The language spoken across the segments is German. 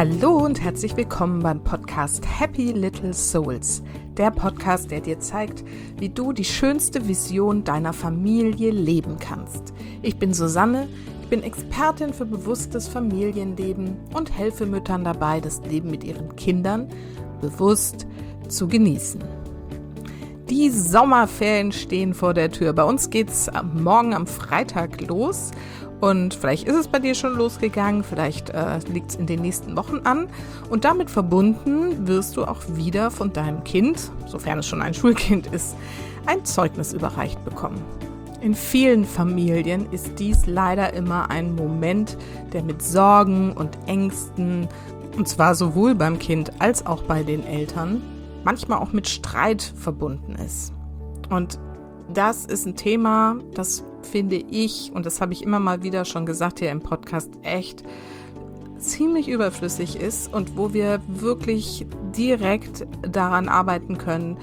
Hallo und herzlich willkommen beim Podcast Happy Little Souls. Der Podcast, der dir zeigt, wie du die schönste Vision deiner Familie leben kannst. Ich bin Susanne, ich bin Expertin für bewusstes Familienleben und helfe Müttern dabei, das Leben mit ihren Kindern bewusst zu genießen. Die Sommerferien stehen vor der Tür. Bei uns geht's morgen am Freitag los. Und vielleicht ist es bei dir schon losgegangen, vielleicht liegt es in den nächsten Wochen an. Und damit verbunden wirst du auch wieder von deinem Kind, sofern es schon ein Schulkind ist, ein Zeugnis überreicht bekommen. In vielen Familien ist dies leider immer ein Moment, der mit Sorgen und Ängsten, und zwar sowohl beim Kind als auch bei den Eltern, manchmal auch mit Streit verbunden ist. Und das ist ein Thema, das finde ich, und das habe ich immer mal wieder schon gesagt hier im Podcast, echt ziemlich überflüssig ist und wo wir wirklich direkt daran arbeiten können,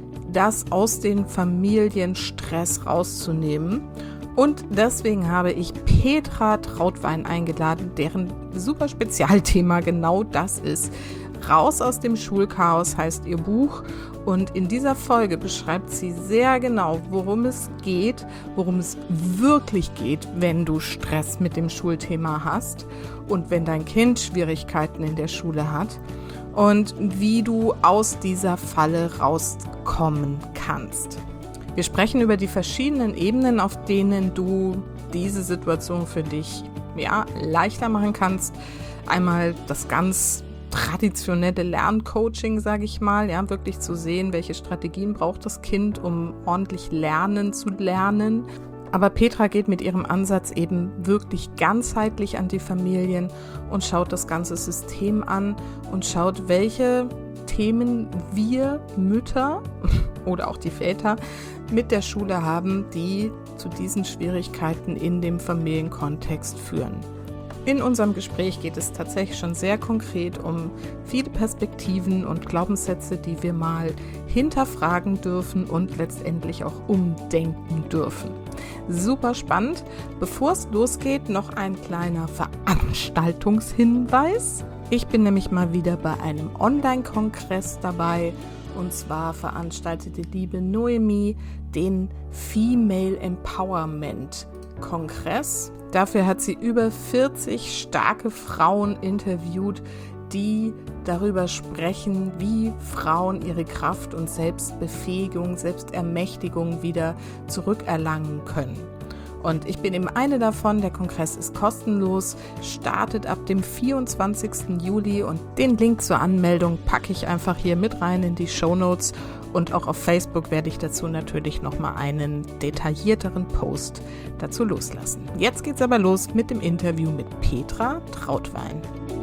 das aus den Familienstress rauszunehmen. Und deswegen habe ich Petra Trautwein eingeladen, deren super Spezialthema genau das ist. Raus aus dem Schulchaos heißt ihr Buch und in dieser Folge beschreibt sie sehr genau, worum es geht, worum es wirklich geht, wenn du Stress mit dem Schulthema hast und wenn dein Kind Schwierigkeiten in der Schule hat und wie du aus dieser Falle rauskommen kannst. Wir sprechen über die verschiedenen Ebenen, auf denen du diese Situation für dich leichter machen kannst. Einmal das ganz traditionelle Lerncoaching, sage ich mal, wirklich zu sehen, welche Strategien braucht das Kind, um ordentlich lernen zu lernen. Aber Petra geht mit ihrem Ansatz eben wirklich ganzheitlich an die Familien und schaut das ganze System an und schaut, welche Themen wir Mütter oder auch die Väter mit der Schule haben, die zu diesen Schwierigkeiten in dem Familienkontext führen. In unserem Gespräch geht es tatsächlich schon sehr konkret um viele Perspektiven und Glaubenssätze, die wir mal hinterfragen dürfen und letztendlich auch umdenken dürfen. Super spannend. Bevor es losgeht, noch ein kleiner Veranstaltungshinweis. Ich bin nämlich mal wieder bei einem Online-Kongress dabei. Und zwar veranstaltete liebe Noemi den Female Empowerment Kongress. Dafür hat sie über 40 starke Frauen interviewt, die darüber sprechen, wie Frauen ihre Kraft und Selbstbefähigung, Selbstermächtigung wieder zurückerlangen können. Und ich bin eben eine davon, der Kongress ist kostenlos, startet ab dem 24. Juli und den Link zur Anmeldung packe ich einfach hier mit rein in die Shownotes und auch auf Facebook werde ich dazu natürlich nochmal einen detaillierteren Post dazu loslassen. Jetzt geht's aber los mit dem Interview mit Petra Trautwein.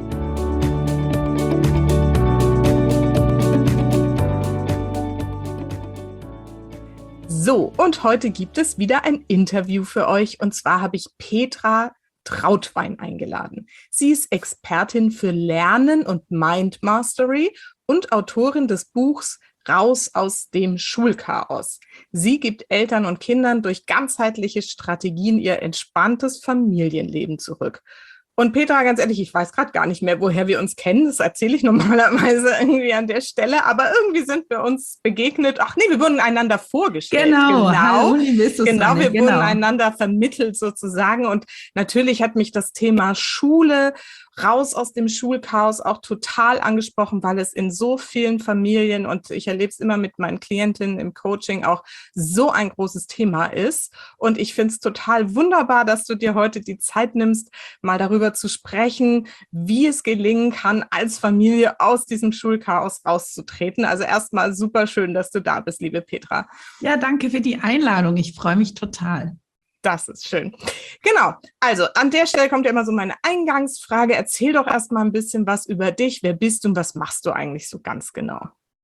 So, und heute gibt es wieder ein Interview für euch und zwar habe ich Petra Trautwein eingeladen. Sie ist Expertin für Lernen und Mind Mastery und Autorin des Buchs Raus aus dem Schulchaos. Sie gibt Eltern und Kindern durch ganzheitliche Strategien ihr entspanntes Familienleben zurück. Und Petra, ganz ehrlich, ich weiß gerade gar nicht mehr, woher wir uns kennen. Das erzähle ich normalerweise irgendwie an der Stelle. Aber irgendwie sind wir uns begegnet. Ach nee, wir wurden einander vorgestellt. Genau. Hallo, liebe Susanne. Wir wurden einander vermittelt sozusagen. Und natürlich hat mich das Thema Schule, raus aus dem Schulchaos auch total angesprochen, weil es in so vielen Familien, und ich erlebe es immer mit meinen Klientinnen im Coaching, auch so ein großes Thema ist. Und ich finde es total wunderbar, dass du dir heute die Zeit nimmst, mal darüber zu sprechen, wie es gelingen kann, als Familie aus diesem Schulchaos rauszutreten. Also erstmal super schön, dass du da bist, liebe Petra. Ja, danke für die Einladung. Ich freue mich total. Das ist schön. Genau. Also an der Stelle kommt ja immer so meine Eingangsfrage. Erzähl doch erst mal ein bisschen was über dich. Wer bist du und was machst du eigentlich so ganz genau?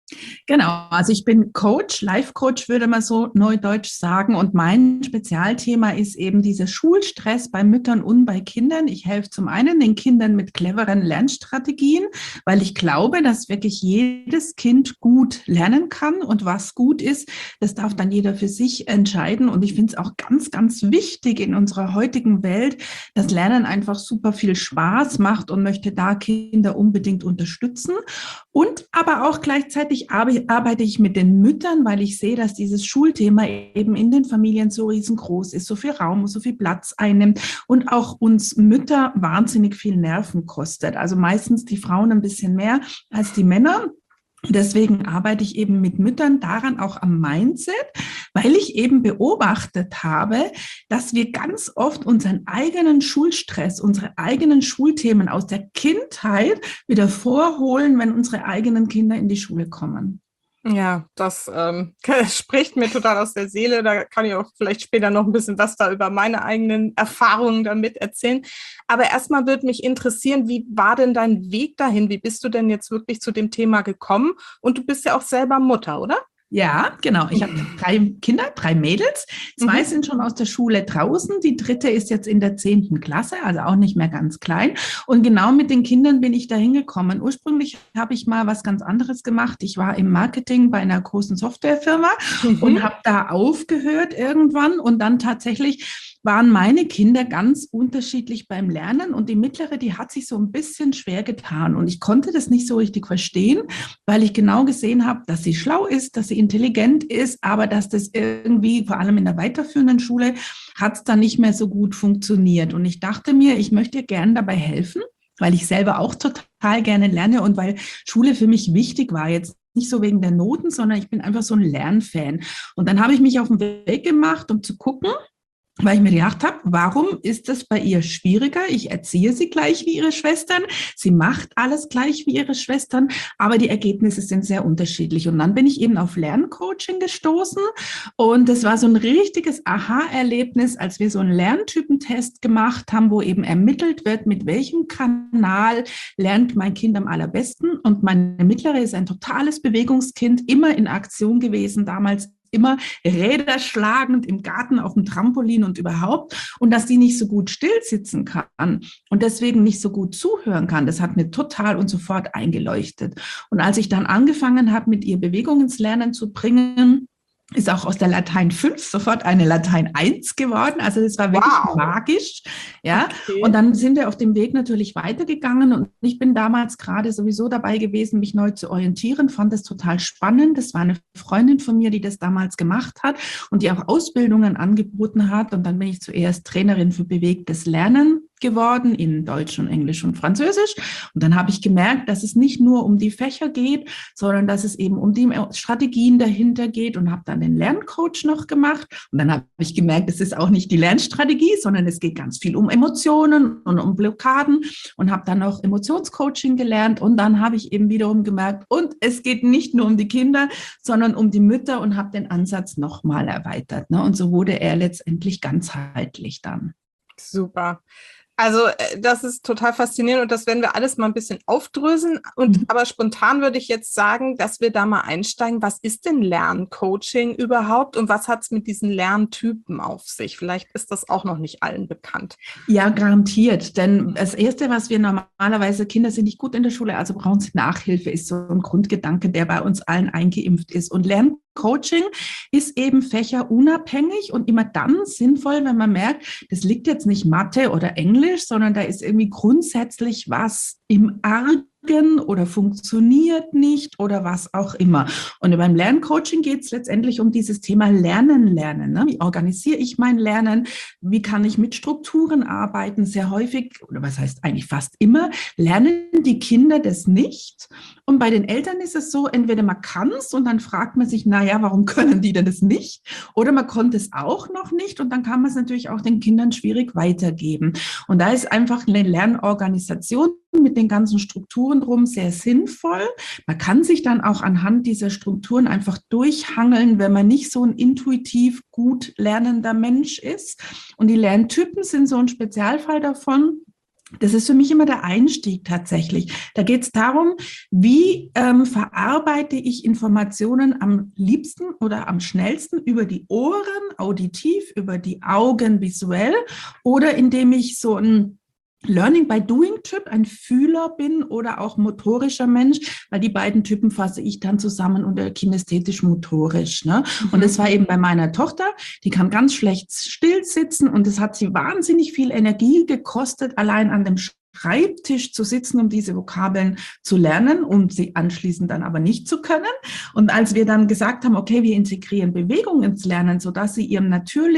Genau, also ich bin Coach, Life-Coach würde man so neudeutsch sagen, und mein Spezialthema ist eben dieser Schulstress bei Müttern und bei Kindern. Ich helfe zum einen den Kindern mit cleveren Lernstrategien, weil ich glaube, dass wirklich jedes Kind gut lernen kann, und was gut ist, das darf dann jeder für sich entscheiden, und ich finde es auch ganz, ganz wichtig in unserer heutigen Welt, dass Lernen einfach super viel Spaß macht, und möchte da Kinder unbedingt unterstützen. Und aber auch gleichzeitig arbeite ich mit den Müttern, weil ich sehe, dass dieses Schulthema eben in den Familien so riesengroß ist, so viel Raum, so viel Platz einnimmt und auch uns Mütter wahnsinnig viel Nerven kostet. Also meistens die Frauen ein bisschen mehr als die Männer. Deswegen arbeite ich eben mit Müttern daran, auch am Mindset, weil ich eben beobachtet habe, dass wir ganz oft unseren eigenen Schulstress, unsere eigenen Schulthemen aus der Kindheit wieder vorholen, wenn unsere eigenen Kinder in die Schule kommen. Ja, das spricht mir total aus der Seele. Da kann ich auch vielleicht später noch ein bisschen was da über meine eigenen Erfahrungen damit erzählen. Aber erstmal würde mich interessieren, wie war denn dein Weg dahin? Wie bist du denn jetzt wirklich zu dem Thema gekommen? Und du bist ja auch selber Mutter, oder? Ja, genau. Ich habe 3 Kinder, 3 Mädels. 2 sind schon aus der Schule draußen. Die dritte ist jetzt in der 10. Klasse, also auch nicht mehr ganz klein. Und genau mit den Kindern bin ich da hingekommen. Ursprünglich habe ich mal was ganz anderes gemacht. Ich war im Marketing bei einer großen Softwarefirma und habe da aufgehört irgendwann. Und dann tatsächlich waren meine Kinder ganz unterschiedlich beim Lernen, und die mittlere, die hat sich so ein bisschen schwer getan, und ich konnte das nicht so richtig verstehen, weil ich genau gesehen habe, dass sie schlau ist, dass sie intelligent ist, aber dass das irgendwie, vor allem in der weiterführenden Schule, hat es dann nicht mehr so gut funktioniert, und ich dachte mir, ich möchte ihr gerne dabei helfen, weil ich selber auch total gerne lerne und weil Schule für mich wichtig war, jetzt nicht so wegen der Noten, sondern ich bin einfach so ein Lernfan. Und dann habe ich mich auf den Weg gemacht, um zu gucken, weil ich mir gedacht habe, warum ist das bei ihr schwieriger? Ich erziehe sie gleich wie ihre Schwestern. Sie macht alles gleich wie ihre Schwestern, aber die Ergebnisse sind sehr unterschiedlich. Und dann bin ich eben auf Lerncoaching gestoßen, und das war so ein richtiges Aha-Erlebnis, als wir so einen Lerntypentest gemacht haben, wo eben ermittelt wird, mit welchem Kanal lernt mein Kind am allerbesten. Und meine Mittlere ist ein totales Bewegungskind, immer in Aktion gewesen, damals immer Räder schlagend im Garten, auf dem Trampolin und überhaupt, und dass die nicht so gut still sitzen kann und deswegen nicht so gut zuhören kann, das hat mir total und sofort eingeleuchtet. Und als ich dann angefangen habe, mit ihr Bewegung ins Lernen zu bringen, ist auch aus der Latein 5 sofort eine Latein 1 geworden. Also das war wirklich magisch. Ja. Okay. Und dann sind wir auf dem Weg natürlich weitergegangen, und ich bin damals gerade sowieso dabei gewesen, mich neu zu orientieren, fand das total spannend. Das war eine Freundin von mir, die das damals gemacht hat und die auch Ausbildungen angeboten hat. Und dann bin ich zuerst Trainerin für bewegtes Lernen geworden in Deutsch und Englisch und Französisch. Und dann habe ich gemerkt, dass es nicht nur um die Fächer geht, sondern dass es eben um die Strategien dahinter geht, und habe dann den Lerncoach noch gemacht. Und dann habe ich gemerkt, es ist auch nicht die Lernstrategie, sondern es geht ganz viel um Emotionen und um Blockaden, und habe dann noch Emotionscoaching gelernt. Und dann habe ich eben wiederum gemerkt, und es geht nicht nur um die Kinder, sondern um die Mütter, und habe den Ansatz nochmal erweitert. Und so wurde er letztendlich ganzheitlich dann. Super. Also das ist total faszinierend, und das werden wir alles mal ein bisschen aufdröseln. Aber spontan würde ich jetzt sagen, dass wir da mal einsteigen. Was ist denn Lerncoaching überhaupt, und was hat es mit diesen Lerntypen auf sich? Vielleicht ist das auch noch nicht allen bekannt. Ja, garantiert. Denn das Erste, was wir normalerweise, Kinder sind nicht gut in der Schule, also brauchen sie Nachhilfe, ist so ein Grundgedanke, der bei uns allen eingeimpft ist. Und Lerncoaching ist eben fächerunabhängig und immer dann sinnvoll, wenn man merkt, das liegt jetzt nicht Mathe oder Englisch, sondern da ist irgendwie grundsätzlich was im Argen oder funktioniert nicht oder was auch immer. Und beim Lerncoaching geht es letztendlich um dieses Thema Lernen. Ne? Wie organisiere ich mein Lernen? Wie kann ich mit Strukturen arbeiten? Sehr häufig, oder was heißt eigentlich fast immer, lernen die Kinder das nicht. Und bei den Eltern ist es so, entweder man kann es und dann fragt man sich, naja, warum können die denn das nicht? Oder man konnte es auch noch nicht, und dann kann man es natürlich auch den Kindern schwierig weitergeben. Und da ist einfach eine Lernorganisation mit den ganzen Strukturen drum sehr sinnvoll. Man kann sich dann auch anhand dieser Strukturen einfach durchhangeln, wenn man nicht so ein intuitiv gut lernender Mensch ist. Und die Lerntypen sind so ein Spezialfall davon. Das ist für mich immer der Einstieg tatsächlich. Da geht es darum, wie verarbeite ich Informationen am liebsten oder am schnellsten über die Ohren, auditiv, über die Augen, visuell oder indem ich so ein Learning by Doing Typ, ein Fühler bin oder auch motorischer Mensch, weil die beiden Typen fasse ich dann zusammen unter kinästhetisch-motorisch. Ne? Und das war eben bei meiner Tochter, die kann ganz schlecht still sitzen und es hat sie wahnsinnig viel Energie gekostet, allein an dem Schreibtisch zu sitzen, um diese Vokabeln zu lernen, um sie anschließend dann aber nicht zu können. Und als wir dann gesagt haben, okay, wir integrieren Bewegung ins Lernen, sodass sie ihrem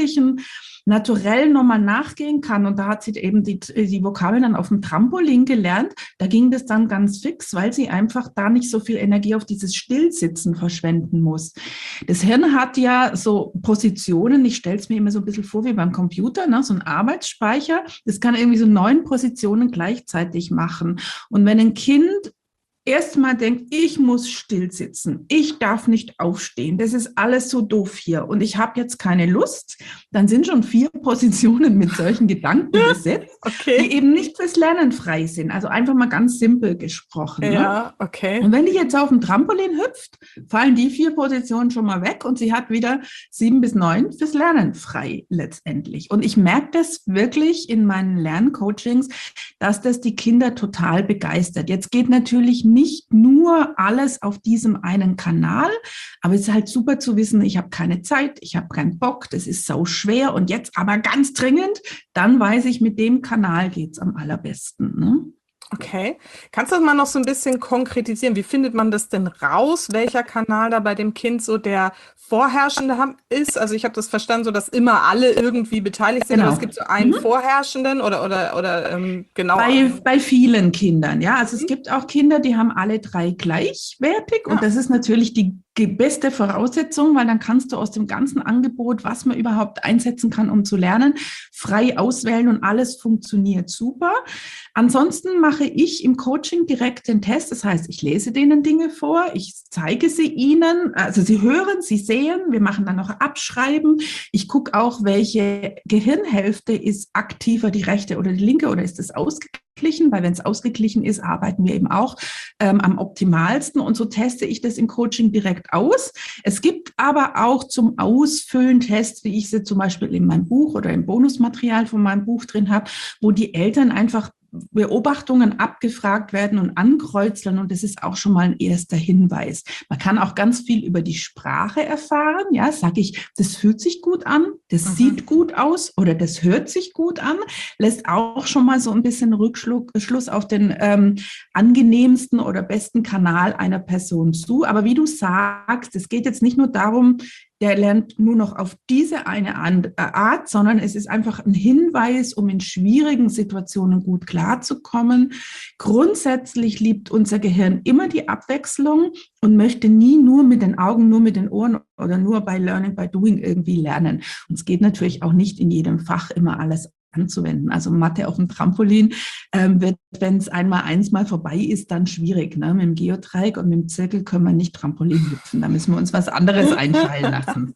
naturell nochmal nachgehen kann. Und da hat sie eben die Vokabeln dann auf dem Trampolin gelernt. Da ging das dann ganz fix, weil sie einfach da nicht so viel Energie auf dieses Stillsitzen verschwenden muss. Das Hirn hat ja so Positionen, ich stelle es mir immer so ein bisschen vor wie beim Computer, ne? So ein Arbeitsspeicher. Das kann irgendwie so 9 Positionen gleichzeitig machen. Und wenn ein Kind erstmal denkt, ich muss still sitzen, ich darf nicht aufstehen, das ist alles so doof hier und ich habe jetzt keine Lust, dann sind schon 4 Positionen mit solchen Gedanken besetzt, okay, die eben nicht fürs Lernen frei sind. Also einfach mal ganz simpel gesprochen. Ja, ne? Okay. Und wenn die jetzt auf dem Trampolin hüpft, fallen die 4 Positionen schon mal weg und sie hat wieder 7 bis 9 fürs Lernen frei letztendlich. Und ich merke das wirklich in meinen Lerncoachings, dass das die Kinder total begeistert. Jetzt geht natürlich nicht nur alles auf diesem einen Kanal, aber es ist halt super zu wissen, ich habe keine Zeit, ich habe keinen Bock, das ist so schwer und jetzt aber ganz dringend, dann weiß ich, mit dem Kanal geht's am allerbesten. Ne? Okay. Kannst du das mal noch so ein bisschen konkretisieren? Wie findet man das denn raus, welcher Kanal da bei dem Kind so der vorherrschende ist? Also ich habe das verstanden, so dass immer alle irgendwie beteiligt sind, Genau. aber es gibt so einen vorherrschenden oder genau. Bei vielen Kindern, ja. Also es gibt auch Kinder, die haben alle 3 gleichwertig und das ist natürlich die beste Voraussetzung, weil dann kannst du aus dem ganzen Angebot, was man überhaupt einsetzen kann, um zu lernen, frei auswählen und alles funktioniert super. Ansonsten mache ich im Coaching direkt den Test. Das heißt, ich lese denen Dinge vor, ich zeige sie ihnen, also sie hören, sie sehen, wir machen dann noch Abschreiben. Ich gucke auch, welche Gehirnhälfte ist aktiver, die rechte oder die linke oder ist das ausgeglichen, weil wenn es ausgeglichen ist, arbeiten wir eben auch am optimalsten und so teste ich das im Coaching direkt aus. Es gibt aber auch zum Ausfüllen Tests, wie ich sie zum Beispiel in meinem Buch oder im Bonusmaterial von meinem Buch drin habe, wo die Eltern einfach Beobachtungen abgefragt werden und ankreuzeln und das ist auch schon mal ein erster Hinweis. Man kann auch ganz viel über die Sprache erfahren, ja, sage ich, das fühlt sich gut an, das sieht gut aus oder das hört sich gut an, lässt auch schon mal so ein bisschen Rückschluss auf den angenehmsten oder besten Kanal einer Person zu. Aber wie du sagst, es geht jetzt nicht nur darum, der lernt nur noch auf diese eine Art, sondern es ist einfach ein Hinweis, um in schwierigen Situationen gut klarzukommen. Grundsätzlich liebt unser Gehirn immer die Abwechslung und möchte nie nur mit den Augen, nur mit den Ohren oder nur bei Learning by Doing irgendwie lernen. Und es geht natürlich auch nicht in jedem Fach immer alles anzuwenden. Also Mathe auf dem Trampolin wird, wenn es eins mal vorbei ist, dann schwierig. Ne? Mit dem Geodreieck und mit dem Zirkel können wir nicht Trampolin hüpfen. Da müssen wir uns was anderes einfallen lassen.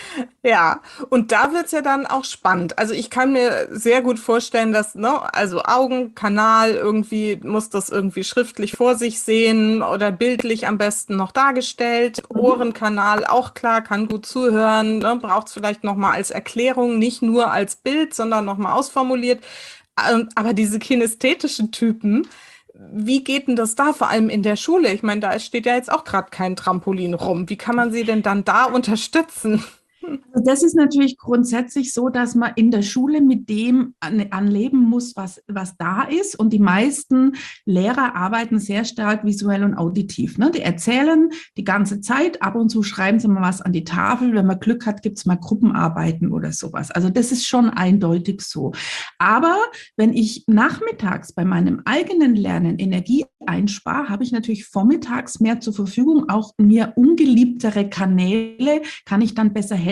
Ja, und da wird's ja dann auch spannend. Also ich kann mir sehr gut vorstellen, dass, also Augenkanal irgendwie muss das irgendwie schriftlich vor sich sehen oder bildlich am besten noch dargestellt. Ohrenkanal auch klar, kann gut zuhören, braucht es vielleicht nochmal als Erklärung, nicht nur als Bild, sondern nochmal ausformuliert. Aber diese kinästhetischen Typen, wie geht denn das da, vor allem in der Schule? Ich meine, da steht ja jetzt auch gerade kein Trampolin rum. Wie kann man sie denn dann da unterstützen? Das ist natürlich grundsätzlich so, dass man in der Schule mit dem anleben muss, was da ist. Und die meisten Lehrer arbeiten sehr stark visuell und auditiv. Ne? Die erzählen die ganze Zeit, ab und zu schreiben sie mal was an die Tafel. Wenn man Glück hat, gibt es mal Gruppenarbeiten oder sowas. Also das ist schon eindeutig so. Aber wenn ich nachmittags bei meinem eigenen Lernen Energie einspare, habe ich natürlich vormittags mehr zur Verfügung. Auch mir ungeliebtere Kanäle kann ich dann besser handeln.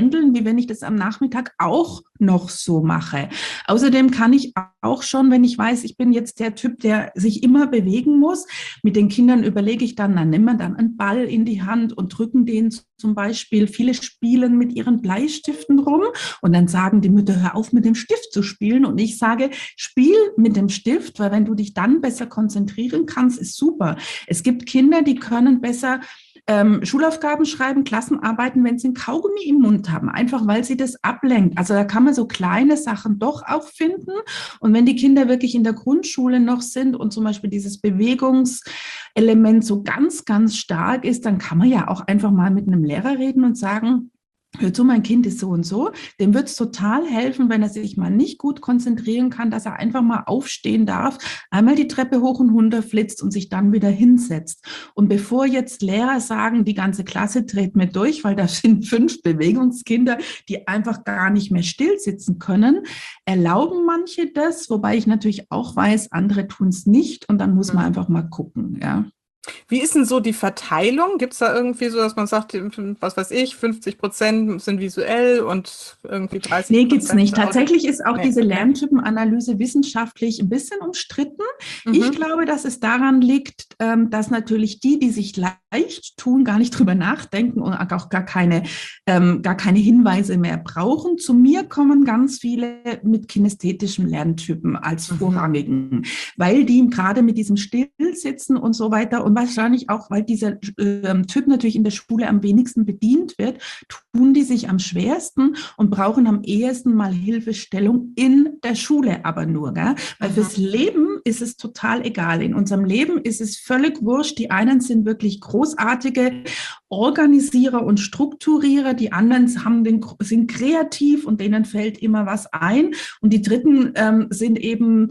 handeln, wie wenn ich das am Nachmittag auch noch so mache. Außerdem kann ich auch schon, wenn ich weiß, ich bin jetzt der Typ, der sich immer bewegen muss, mit den Kindern überlege ich dann nehmen wir dann einen Ball in die Hand und drücken den zum Beispiel. Viele spielen mit ihren Bleistiften rum und dann sagen die Mütter, hör auf mit dem Stift zu spielen. Und ich sage, spiel mit dem Stift, weil wenn du dich dann besser konzentrieren kannst, ist super. Es gibt Kinder, die können besser Schulaufgaben schreiben, Klassenarbeiten, wenn sie ein Kaugummi im Mund haben, einfach weil sie das ablenkt. Also da kann man so kleine Sachen doch auch finden. Und wenn die Kinder wirklich in der Grundschule noch sind und zum Beispiel dieses Bewegungselement so ganz, ganz stark ist, dann kann man ja auch einfach mal mit einem Lehrer reden und sagen, hör zu, mein Kind ist so und so. Dem wird es total helfen, wenn er sich mal nicht gut konzentrieren kann, dass er einfach mal aufstehen darf, einmal die Treppe hoch und runter flitzt und sich dann wieder hinsetzt. Und bevor jetzt Lehrer sagen, die ganze Klasse dreht mir durch, weil da sind 5 Bewegungskinder, die einfach gar nicht mehr still sitzen können, erlauben manche das, wobei ich natürlich auch weiß, andere tun es nicht und dann muss man einfach mal gucken, ja. Wie ist denn so die Verteilung? Gibt es da irgendwie so, dass man sagt, was weiß ich, 50% sind visuell und irgendwie 30%? Nee, gibt's nicht. Tatsächlich ist auch diese okay. Lerntypenanalyse wissenschaftlich ein bisschen umstritten. Ich glaube, dass es daran liegt, dass natürlich die sich leicht tun, gar nicht drüber nachdenken und auch gar keine Hinweise mehr brauchen. Zu mir kommen ganz viele mit kinästhetischem Lerntypen als vorrangigen, weil die gerade mit diesem Stillsitzen und so weiter und wahrscheinlich auch, weil dieser Typ natürlich in der Schule am wenigsten bedient wird, tun die sich am schwersten und brauchen am ehesten mal Hilfestellung in der Schule aber nur. Gell? Weil fürs Leben ist es total egal. In unserem Leben ist es völlig wurscht. Die einen sind wirklich großartige Organisierer und Strukturierer, die anderen sind kreativ und denen fällt immer was ein. Und die Dritten sind eben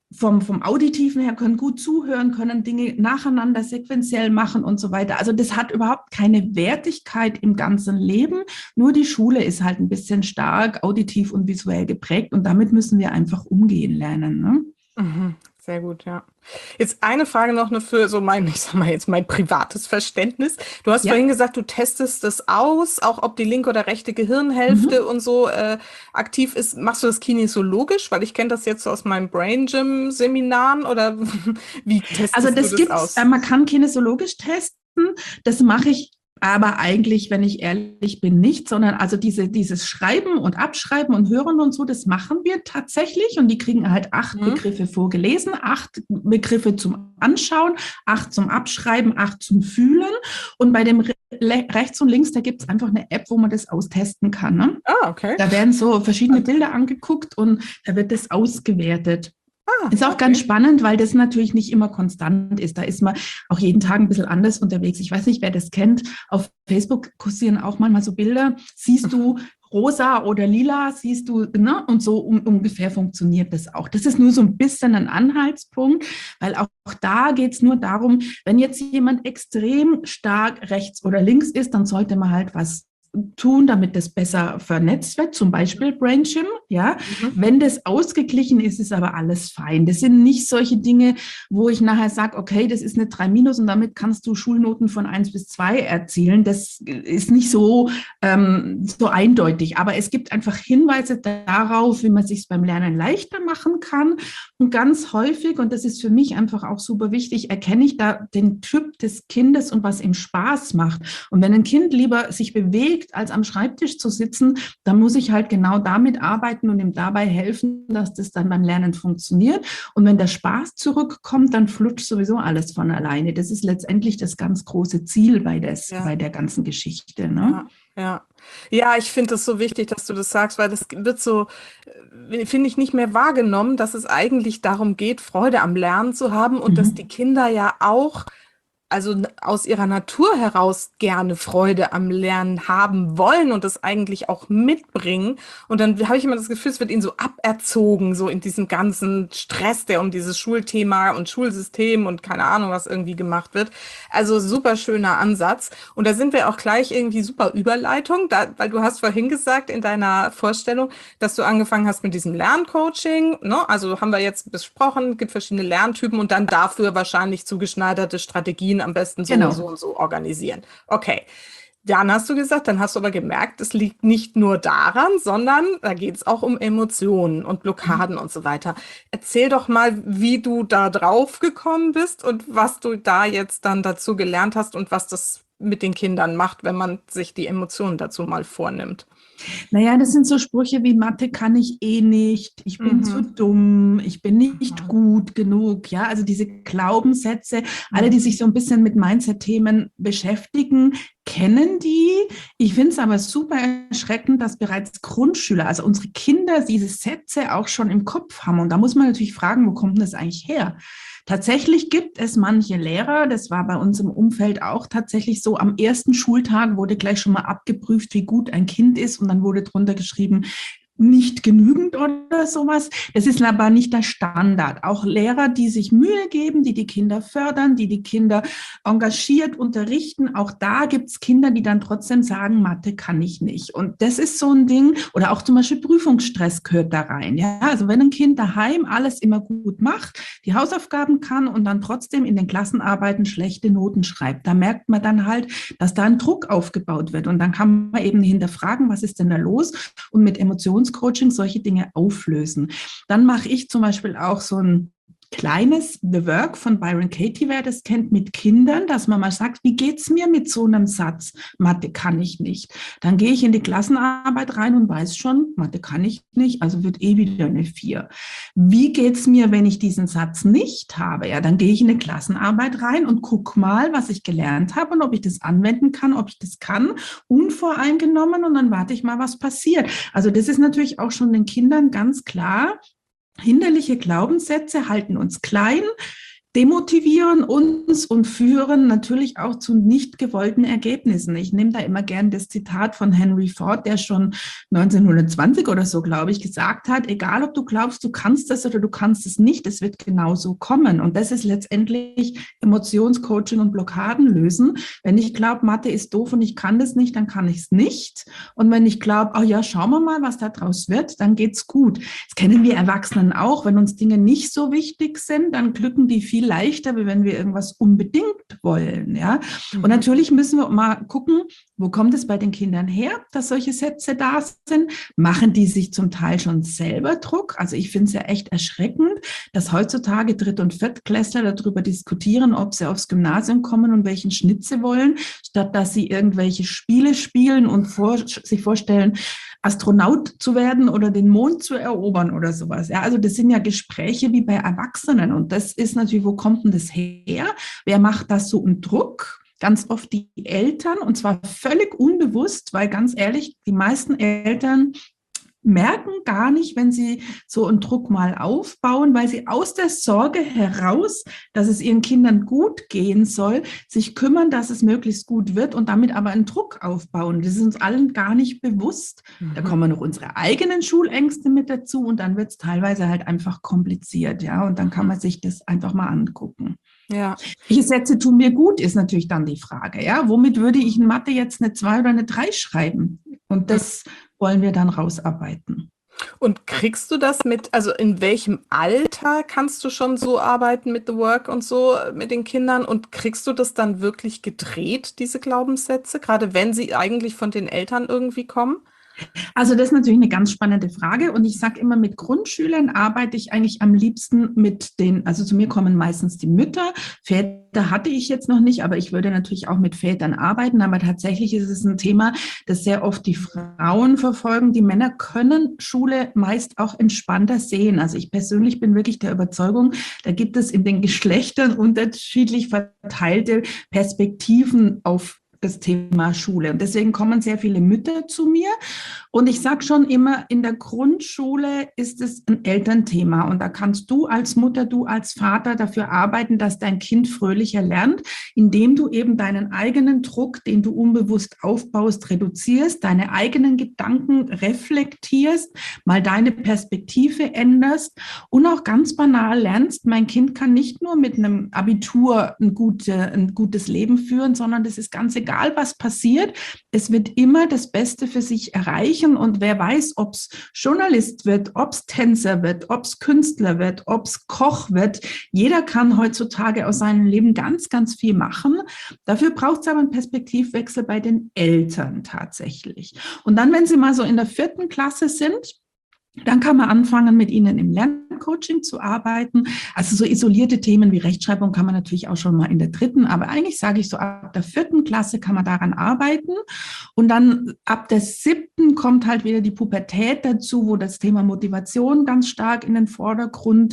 vom Auditiven her, können gut zuhören, können Dinge nacheinander sequenziell machen und so weiter. Also das hat überhaupt keine Wertigkeit im ganzen Leben. Nur die Schule ist halt ein bisschen stark auditiv und visuell geprägt und damit müssen wir einfach umgehen lernen. Ne? Sehr gut, ja. Jetzt eine Frage noch für so mein, ich sag mal jetzt mein privates Verständnis. Du hast vorhin gesagt, du testest das aus, auch ob die linke oder rechte Gehirnhälfte und so aktiv ist. Machst du das kinesiologisch? Weil ich kenne das jetzt so aus meinem Brain Gym Seminaren oder wie testest also du das aus? Man kann kinesiologisch testen. Das mache ich aber eigentlich, wenn ich ehrlich bin, nicht, sondern also dieses Schreiben und Abschreiben und Hören und so, das machen wir tatsächlich und die kriegen halt 8 Begriffe vorgelesen, 8 Begriffe zum Anschauen, 8 zum Abschreiben, 8 zum Fühlen und bei dem rechts und links, da gibt es einfach eine App, wo man das austesten kann. Ne? Okay. Da werden so verschiedene Bilder angeguckt und da wird das ausgewertet. Ist auch ganz spannend, weil das natürlich nicht immer konstant ist. Da ist man auch jeden Tag ein bisschen anders unterwegs. Ich weiß nicht, wer das kennt. Auf Facebook kursieren auch manchmal so Bilder. Siehst du rosa oder lila, siehst du, ne? Und so ungefähr funktioniert das auch. Das ist nur so ein bisschen ein Anhaltspunkt, weil auch da geht es nur darum, wenn jetzt jemand extrem stark rechts oder links ist, dann sollte man halt was tun, damit das besser vernetzt wird, zum Beispiel Brain Gym, ja. Wenn das ausgeglichen ist, ist aber alles fein. Das sind nicht solche Dinge, wo ich nachher sage, okay, das ist eine 3- und damit kannst du Schulnoten von 1 bis 2 erzielen. Das ist nicht so eindeutig, aber es gibt einfach Hinweise darauf, wie man sich beim Lernen leichter machen kann und ganz häufig, und das ist für mich einfach auch super wichtig, erkenne ich da den Typ des Kindes und was ihm Spaß macht. Und wenn ein Kind lieber sich bewegt, als am Schreibtisch zu sitzen, dann muss ich halt genau damit arbeiten und ihm dabei helfen, dass das dann beim Lernen funktioniert. Und wenn der Spaß zurückkommt, dann flutscht sowieso alles von alleine. Das ist letztendlich das ganz große Ziel bei der ganzen Geschichte. Ne? Ja, ich finde es so wichtig, dass du das sagst, weil das wird so, finde ich, nicht mehr wahrgenommen, dass es eigentlich darum geht, Freude am Lernen zu haben und dass die Kinder ja auch also aus ihrer Natur heraus gerne Freude am Lernen haben wollen und das eigentlich auch mitbringen. Und dann habe ich immer das Gefühl, es wird ihnen so aberzogen, so in diesem ganzen Stress, der um dieses Schulthema und Schulsystem und keine Ahnung, was irgendwie gemacht wird. Also super schöner Ansatz. Und da sind wir auch gleich irgendwie super Überleitung, weil du hast vorhin gesagt in deiner Vorstellung, dass du angefangen hast mit diesem Lerncoaching. Ne? Also haben wir jetzt besprochen, gibt verschiedene Lerntypen und dann dafür wahrscheinlich zugeschneiderte Strategien am besten so und so organisieren. Okay. Dann hast du gesagt, dann hast du aber gemerkt, es liegt nicht nur daran, sondern da geht es auch um Emotionen und Blockaden und so weiter. Erzähl doch mal, wie du da drauf gekommen bist und was du da jetzt dann dazu gelernt hast und was das mit den Kindern macht, wenn man sich die Emotionen dazu mal vornimmt. Naja, das sind so Sprüche wie Mathe kann ich eh nicht, ich bin zu Mhm. dumm, ich bin nicht Mhm. gut genug. Ja, also diese Glaubenssätze, alle, die sich so ein bisschen mit Mindset-Themen beschäftigen, kennen die. Ich finde es aber super erschreckend, dass bereits Grundschüler, also unsere Kinder, diese Sätze auch schon im Kopf haben. Und da muss man natürlich fragen, wo kommt denn das eigentlich her? Tatsächlich gibt es manche Lehrer, das war bei uns im Umfeld auch tatsächlich so, am ersten Schultag wurde gleich schon mal abgeprüft, wie gut ein Kind ist und dann wurde drunter geschrieben, nicht genügend oder sowas. Das ist aber nicht der Standard. Auch Lehrer, die sich Mühe geben, die die Kinder fördern, die die Kinder engagiert unterrichten, auch da gibt es Kinder, die dann trotzdem sagen, Mathe kann ich nicht. Und das ist so ein Ding, oder auch zum Beispiel Prüfungsstress gehört da rein. Ja? Also wenn ein Kind daheim alles immer gut macht, die Hausaufgaben kann und dann trotzdem in den Klassenarbeiten schlechte Noten schreibt, da merkt man dann halt, dass da ein Druck aufgebaut wird. Und dann kann man eben hinterfragen, was ist denn da los? Und mit Emotionscoaching solche Dinge auflösen. Dann mache ich zum Beispiel auch so ein kleines The Work von Byron Katie, wer das kennt, mit Kindern, dass man mal sagt, wie geht's mir mit so einem Satz? Mathe kann ich nicht. Dann gehe ich in die Klassenarbeit rein und weiß schon, Mathe kann ich nicht, also wird eh wieder eine 4. Wie geht's mir, wenn ich diesen Satz nicht habe? Ja, dann gehe ich in eine Klassenarbeit rein und guck mal, was ich gelernt habe und ob ich das anwenden kann, ob ich das kann, unvoreingenommen, und dann warte ich mal, was passiert. Also das ist natürlich auch schon den Kindern ganz klar. Hinderliche Glaubenssätze halten uns klein, demotivieren uns und führen natürlich auch zu nicht gewollten Ergebnissen. Ich nehme da immer gern das Zitat von Henry Ford, der schon 1920 oder so, glaube ich, gesagt hat, egal ob du glaubst, du kannst das oder du kannst es nicht, es wird genauso kommen. Und das ist letztendlich Emotionscoaching und Blockaden lösen. Wenn ich glaube, Mathe ist doof und ich kann das nicht, dann kann ich es nicht. Und wenn ich glaube, oh ja, schauen wir mal, was da draus wird, dann geht's gut. Das kennen wir Erwachsenen auch. Wenn uns Dinge nicht so wichtig sind, dann glücken die viel leichter, wie wenn wir irgendwas unbedingt wollen. Ja? Und natürlich müssen wir mal gucken, wo kommt es bei den Kindern her, dass solche Sätze da sind? Machen die sich zum Teil schon selber Druck? Also ich finde es ja echt erschreckend, dass heutzutage Dritt- und Viertklässler darüber diskutieren, ob sie aufs Gymnasium kommen und welchen Schnitt sie wollen, statt dass sie irgendwelche Spiele spielen und sich vorstellen, Astronaut zu werden oder den Mond zu erobern oder sowas. Ja, also das sind ja Gespräche wie bei Erwachsenen. Und das ist natürlich, wo kommt denn das her? Wer macht das so einen Druck? Ganz oft die Eltern, und zwar völlig unbewusst, weil ganz ehrlich, die meisten Eltern merken gar nicht, wenn sie so einen Druck mal aufbauen, weil sie aus der Sorge heraus, dass es ihren Kindern gut gehen soll, sich kümmern, dass es möglichst gut wird und damit aber einen Druck aufbauen. Das ist uns allen gar nicht bewusst. Da kommen noch unsere eigenen Schulängste mit dazu und dann wird es teilweise halt einfach kompliziert, ja, und dann kann man sich das einfach mal angucken. Ja. Welche Sätze tun mir gut, ist natürlich dann die Frage, ja. Womit würde ich in Mathe jetzt eine 2 oder eine 3 schreiben? Und das wollen wir dann rausarbeiten. Und kriegst du das mit, also in welchem Alter kannst du schon so arbeiten mit The Work und so mit den Kindern? Und kriegst du das dann wirklich gedreht, diese Glaubenssätze, gerade wenn sie eigentlich von den Eltern irgendwie kommen? Also das ist natürlich eine ganz spannende Frage und ich sage immer, mit Grundschülern arbeite ich eigentlich am liebsten mit den, also zu mir kommen meistens die Mütter, Väter hatte ich jetzt noch nicht, aber ich würde natürlich auch mit Vätern arbeiten, aber tatsächlich ist es ein Thema, das sehr oft die Frauen verfolgen. Die Männer können Schule meist auch entspannter sehen. Also ich persönlich bin wirklich der Überzeugung, da gibt es in den Geschlechtern unterschiedlich verteilte Perspektiven auf das Thema Schule. Und deswegen kommen sehr viele Mütter zu mir. Und ich sage schon immer, in der Grundschule ist es ein Elternthema. Und da kannst du als Mutter, du als Vater dafür arbeiten, dass dein Kind fröhlicher lernt, indem du eben deinen eigenen Druck, den du unbewusst aufbaust, reduzierst, deine eigenen Gedanken reflektierst, mal deine Perspektive änderst und auch ganz banal lernst, mein Kind kann nicht nur mit einem Abitur ein gutes Leben führen, sondern das ist ganz egal, egal was passiert, es wird immer das Beste für sich erreichen. Und wer weiß, ob es Journalist wird, ob es Tänzer wird, ob es Künstler wird, ob es Koch wird. Jeder kann heutzutage aus seinem Leben ganz, ganz viel machen. Dafür braucht es aber einen Perspektivwechsel bei den Eltern tatsächlich. Und dann, wenn sie mal so in der 4. Klasse sind, dann kann man anfangen, mit ihnen im Lerncoaching zu arbeiten. Also so isolierte Themen wie Rechtschreibung kann man natürlich auch schon mal in der 3., aber eigentlich sage ich so, ab der 4. Klasse kann man daran arbeiten. Und dann ab der 7. kommt halt wieder die Pubertät dazu, wo das Thema Motivation ganz stark in den Vordergrund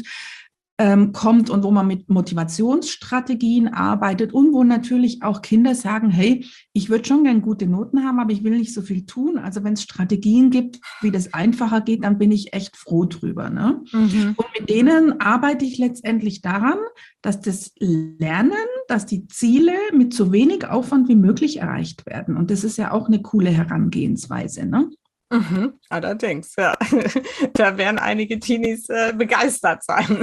kommt und wo man mit Motivationsstrategien arbeitet und wo natürlich auch Kinder sagen, hey, ich würde schon gerne gute Noten haben, aber ich will nicht so viel tun. Also wenn es Strategien gibt, wie das einfacher geht, dann bin ich echt froh drüber. Ne? Mhm. Und mit denen arbeite ich letztendlich daran, dass das Lernen, dass die Ziele mit so wenig Aufwand wie möglich erreicht werden. Und das ist ja auch eine coole Herangehensweise, ne? Mhm, allerdings, ja. Da werden einige Teenies begeistert sein.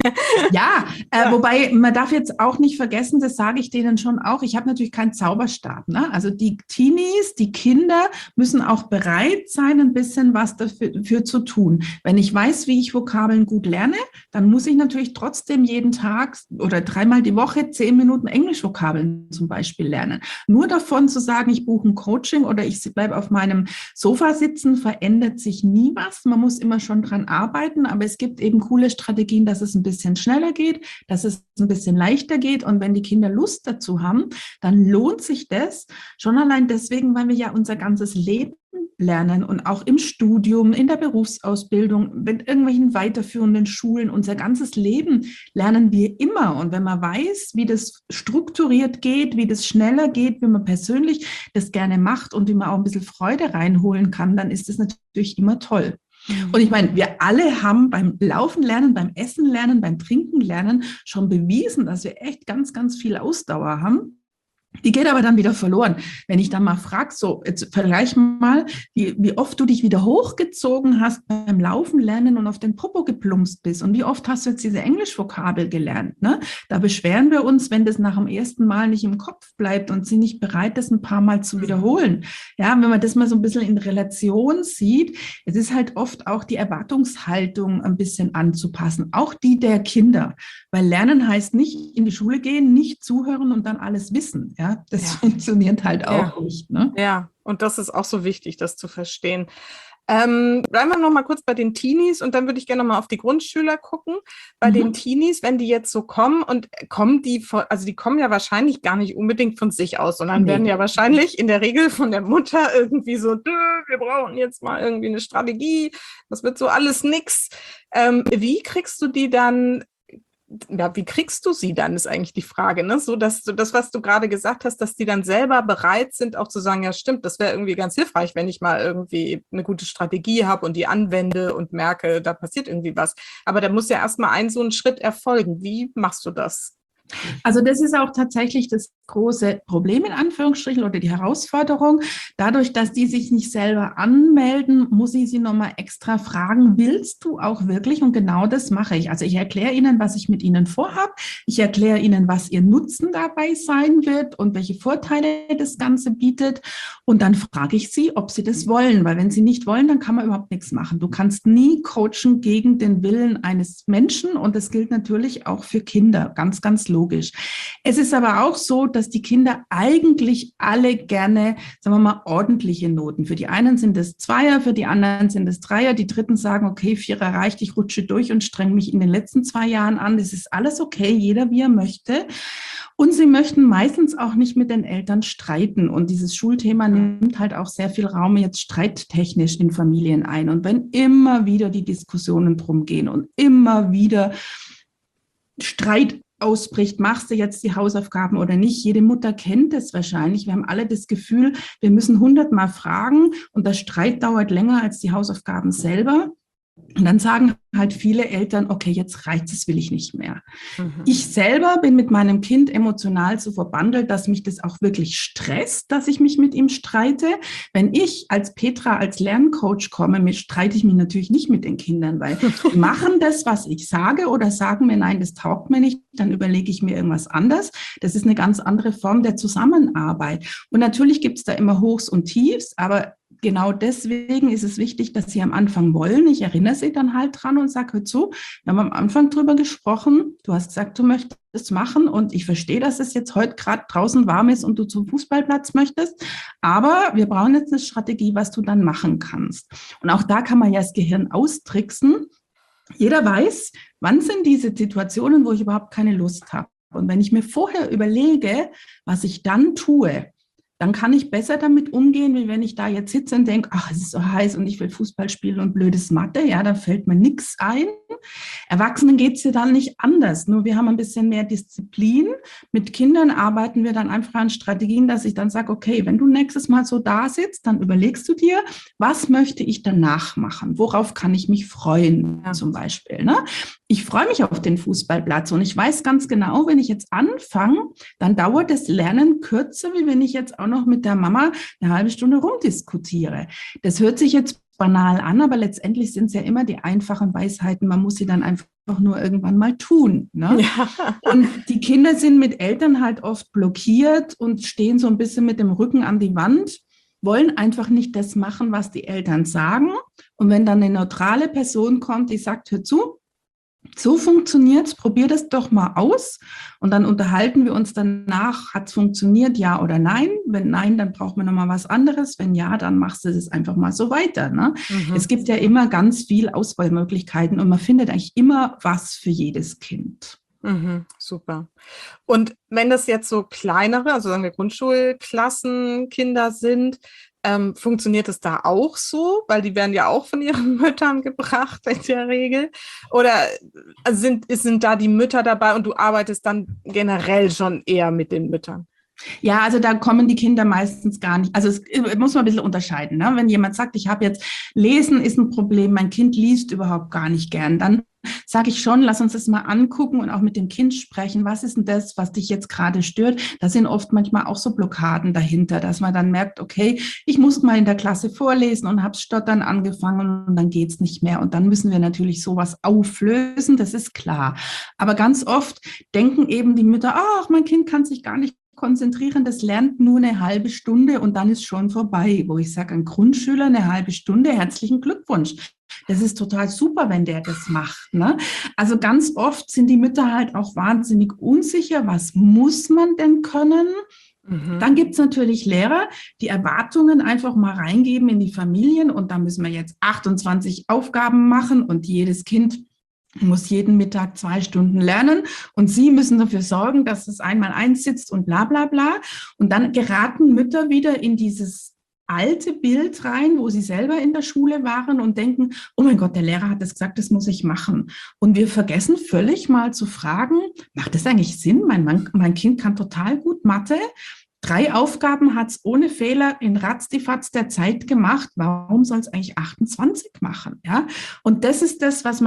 Ja, wobei man darf jetzt auch nicht vergessen, das sage ich denen schon auch, ich habe natürlich keinen Zauberstab. Ne? Also die Teenies, die Kinder müssen auch bereit sein, ein bisschen was dafür zu tun. Wenn ich weiß, wie ich Vokabeln gut lerne, dann muss ich natürlich trotzdem jeden Tag oder 3-mal die Woche 10 Minuten Englischvokabeln zum Beispiel lernen. Nur davon zu sagen, ich buche ein Coaching oder ich bleibe auf meinem Sofa sitzen, verändert sich nie was. Man muss immer schon dran arbeiten, aber es gibt eben coole Strategien, dass es ein bisschen schneller geht, dass es ein bisschen leichter geht. Und wenn die Kinder Lust dazu haben, dann lohnt sich das schon allein deswegen, weil wir ja unser ganzes Leben lernen und auch im Studium, in der Berufsausbildung, mit irgendwelchen weiterführenden Schulen, unser ganzes Leben lernen wir immer. Und wenn man weiß, wie das strukturiert geht, wie das schneller geht, wie man persönlich das gerne macht und wie man auch ein bisschen Freude reinholen kann, dann ist das natürlich immer toll. Und ich meine, wir alle haben beim Laufen lernen, beim Essen lernen, beim Trinken lernen schon bewiesen, dass wir echt ganz, ganz viel Ausdauer haben. Die geht aber dann wieder verloren. Wenn ich dann mal frage, so, jetzt vergleich mal, wie oft du dich wieder hochgezogen hast beim Laufen lernen und auf den Popo geplumpst bist und wie oft hast du jetzt diese Englischvokabel gelernt, ne? Da beschweren wir uns, wenn das nach dem ersten Mal nicht im Kopf bleibt und sind nicht bereit, das ein paar Mal zu wiederholen. Ja, wenn man das mal so ein bisschen in Relation sieht, es ist halt oft auch die Erwartungshaltung ein bisschen anzupassen, auch die der Kinder. Weil Lernen heißt nicht in die Schule gehen, nicht zuhören und dann alles wissen. Ja, das funktioniert halt auch nicht. Ne? Ja, und das ist auch so wichtig, das zu verstehen. Bleiben wir noch mal kurz bei den Teenies und dann würde ich gerne noch mal auf die Grundschüler gucken. Bei den Teenies, wenn die jetzt so kommen die kommen ja wahrscheinlich gar nicht unbedingt von sich aus, sondern werden ja wahrscheinlich in der Regel von der Mutter irgendwie so, wir brauchen jetzt mal irgendwie eine Strategie, das wird so alles nix. Wie kriegst du die dann? Ja, wie kriegst du sie dann, ist eigentlich die Frage, ne? So, dass du das, was du gerade gesagt hast, dass die dann selber bereit sind, auch zu sagen, ja stimmt, das wäre irgendwie ganz hilfreich, wenn ich mal irgendwie eine gute Strategie habe und die anwende und merke, da passiert irgendwie was. Aber da muss ja erstmal so ein Schritt erfolgen. Wie machst du das? Also das ist auch tatsächlich das große Problem in Anführungsstrichen oder die Herausforderung. Dadurch, dass die sich nicht selber anmelden, muss ich sie nochmal extra fragen, willst du auch wirklich? Und genau das mache ich. Also ich erkläre ihnen, was ich mit ihnen vorhabe. Ich erkläre ihnen, was ihr Nutzen dabei sein wird und welche Vorteile das Ganze bietet. Und dann frage ich sie, ob sie das wollen. Weil wenn sie nicht wollen, dann kann man überhaupt nichts machen. Du kannst nie coachen gegen den Willen eines Menschen. Und das gilt natürlich auch für Kinder. Ganz, ganz logisch. Es ist aber auch so, dass die Kinder eigentlich alle gerne, sagen wir mal, ordentliche Noten. Für die einen sind es Zweier, für die anderen sind es Dreier. Die Dritten sagen, okay, Vierer reicht, ich rutsche durch und strenge mich in den letzten 2 Jahren an. Das ist alles okay, jeder wie er möchte. Und sie möchten meistens auch nicht mit den Eltern streiten. Und dieses Schulthema nimmt halt auch sehr viel Raum jetzt streittechnisch in Familien ein. Und wenn immer wieder die Diskussionen drum gehen und immer wieder Streit ausbricht, machst du jetzt die Hausaufgaben oder nicht? Jede Mutter kennt es wahrscheinlich. Wir haben alle das Gefühl, wir müssen 100-mal fragen und der Streit dauert länger als die Hausaufgaben selber. Und dann sagen halt viele Eltern, okay, jetzt reicht es, will ich nicht mehr. Ich selber bin mit meinem Kind emotional so verbandelt, dass mich das auch wirklich stresst, dass ich mich mit ihm streite. Wenn ich als Petra, als Lerncoach komme, streite ich mich natürlich nicht mit den Kindern, weil die machen das, was ich sage oder sagen mir, nein, das taugt mir nicht, dann überlege ich mir irgendwas anderes. Das ist eine ganz andere Form der Zusammenarbeit. Und natürlich gibt es da immer Hochs und Tiefs, aber genau deswegen ist es wichtig, dass Sie am Anfang wollen. Ich erinnere Sie dann halt dran und sage, hör zu, wir haben am Anfang drüber gesprochen. Du hast gesagt, du möchtest es machen und ich verstehe, dass es jetzt heute gerade draußen warm ist und du zum Fußballplatz möchtest. Aber wir brauchen jetzt eine Strategie, was du dann machen kannst. Und auch da kann man ja das Gehirn austricksen. Jeder weiß, wann sind diese Situationen, wo ich überhaupt keine Lust habe. Und wenn ich mir vorher überlege, was ich dann tue, dann kann ich besser damit umgehen, wie wenn ich da jetzt sitze und denke, ach, es ist so heiß und ich will Fußball spielen und blödes Mathe. Ja, da fällt mir nichts ein. Erwachsenen geht es ja dann nicht anders. Nur wir haben ein bisschen mehr Disziplin. Mit Kindern arbeiten wir dann einfach an Strategien, dass ich dann sage, okay, wenn du nächstes Mal so da sitzt, dann überlegst du dir, was möchte ich danach machen? Worauf kann ich mich freuen, zum Beispiel, ne? Ich freue mich auf den Fußballplatz und ich weiß ganz genau, wenn ich jetzt anfange, dann dauert das Lernen kürzer, wie wenn ich jetzt auch noch mit der Mama eine halbe Stunde rumdiskutiere. Das hört sich jetzt banal an, aber letztendlich sind es ja immer die einfachen Weisheiten. Man muss sie dann einfach nur irgendwann mal tun. Ne? Ja. Und die Kinder sind mit Eltern halt oft blockiert und stehen so ein bisschen mit dem Rücken an die Wand, wollen einfach nicht das machen, was die Eltern sagen. Und wenn dann eine neutrale Person kommt, die sagt, hör zu, so funktioniert's, probier das doch mal aus und dann unterhalten wir uns danach, hat's funktioniert, ja oder nein? Wenn nein, dann braucht man nochmal was anderes. Wenn ja, dann machst du das einfach mal so weiter. Ne? Es gibt ja immer ganz viel Auswahlmöglichkeiten und man findet eigentlich immer was für jedes Kind. Super. Und wenn das jetzt so kleinere, also sagen wir Grundschulklassen, Kinder sind, funktioniert es da auch so? Weil die werden ja auch von ihren Müttern gebracht in der Regel. Oder sind da die Mütter dabei und du arbeitest dann generell schon eher mit den Müttern? Ja, also da kommen die Kinder meistens gar nicht. Also es muss man ein bisschen unterscheiden. Ne? Wenn jemand sagt, ich habe jetzt Lesen ist ein Problem, mein Kind liest überhaupt gar nicht gern, dann sage ich schon, lass uns das mal angucken und auch mit dem Kind sprechen. Was ist denn das, was dich jetzt gerade stört? Da sind oft manchmal auch so Blockaden dahinter, dass man dann merkt, okay, ich muss mal in der Klasse vorlesen und habe stottern angefangen und dann geht's nicht mehr. Und dann müssen wir natürlich sowas auflösen, das ist klar. Aber ganz oft denken eben die Mütter, ach, mein Kind kann sich gar nicht konzentrieren, das lernt nur eine halbe Stunde und dann ist schon vorbei. Wo ich sage, ein Grundschüler eine halbe Stunde, herzlichen Glückwunsch. Das ist total super, wenn der das macht. Ne? Also ganz oft sind die Mütter halt auch wahnsinnig unsicher, was muss man denn können? Dann gibt es natürlich Lehrer, die Erwartungen einfach mal reingeben in die Familien und da müssen wir jetzt 28 Aufgaben machen und jedes Kind muss jeden Mittag 2 Stunden lernen und Sie müssen dafür sorgen, dass es einmal eins sitzt und bla bla bla. Und dann geraten Mütter wieder in dieses alte Bild rein, wo sie selber in der Schule waren und denken, oh mein Gott, der Lehrer hat das gesagt, das muss ich machen. Und wir vergessen völlig mal zu fragen, macht das eigentlich Sinn? Mein Kind kann total gut Mathe. 3 Aufgaben hat es ohne Fehler in Ratzdifatz der Zeit gemacht. Warum soll es eigentlich 28 machen? Ja? Und das ist das, was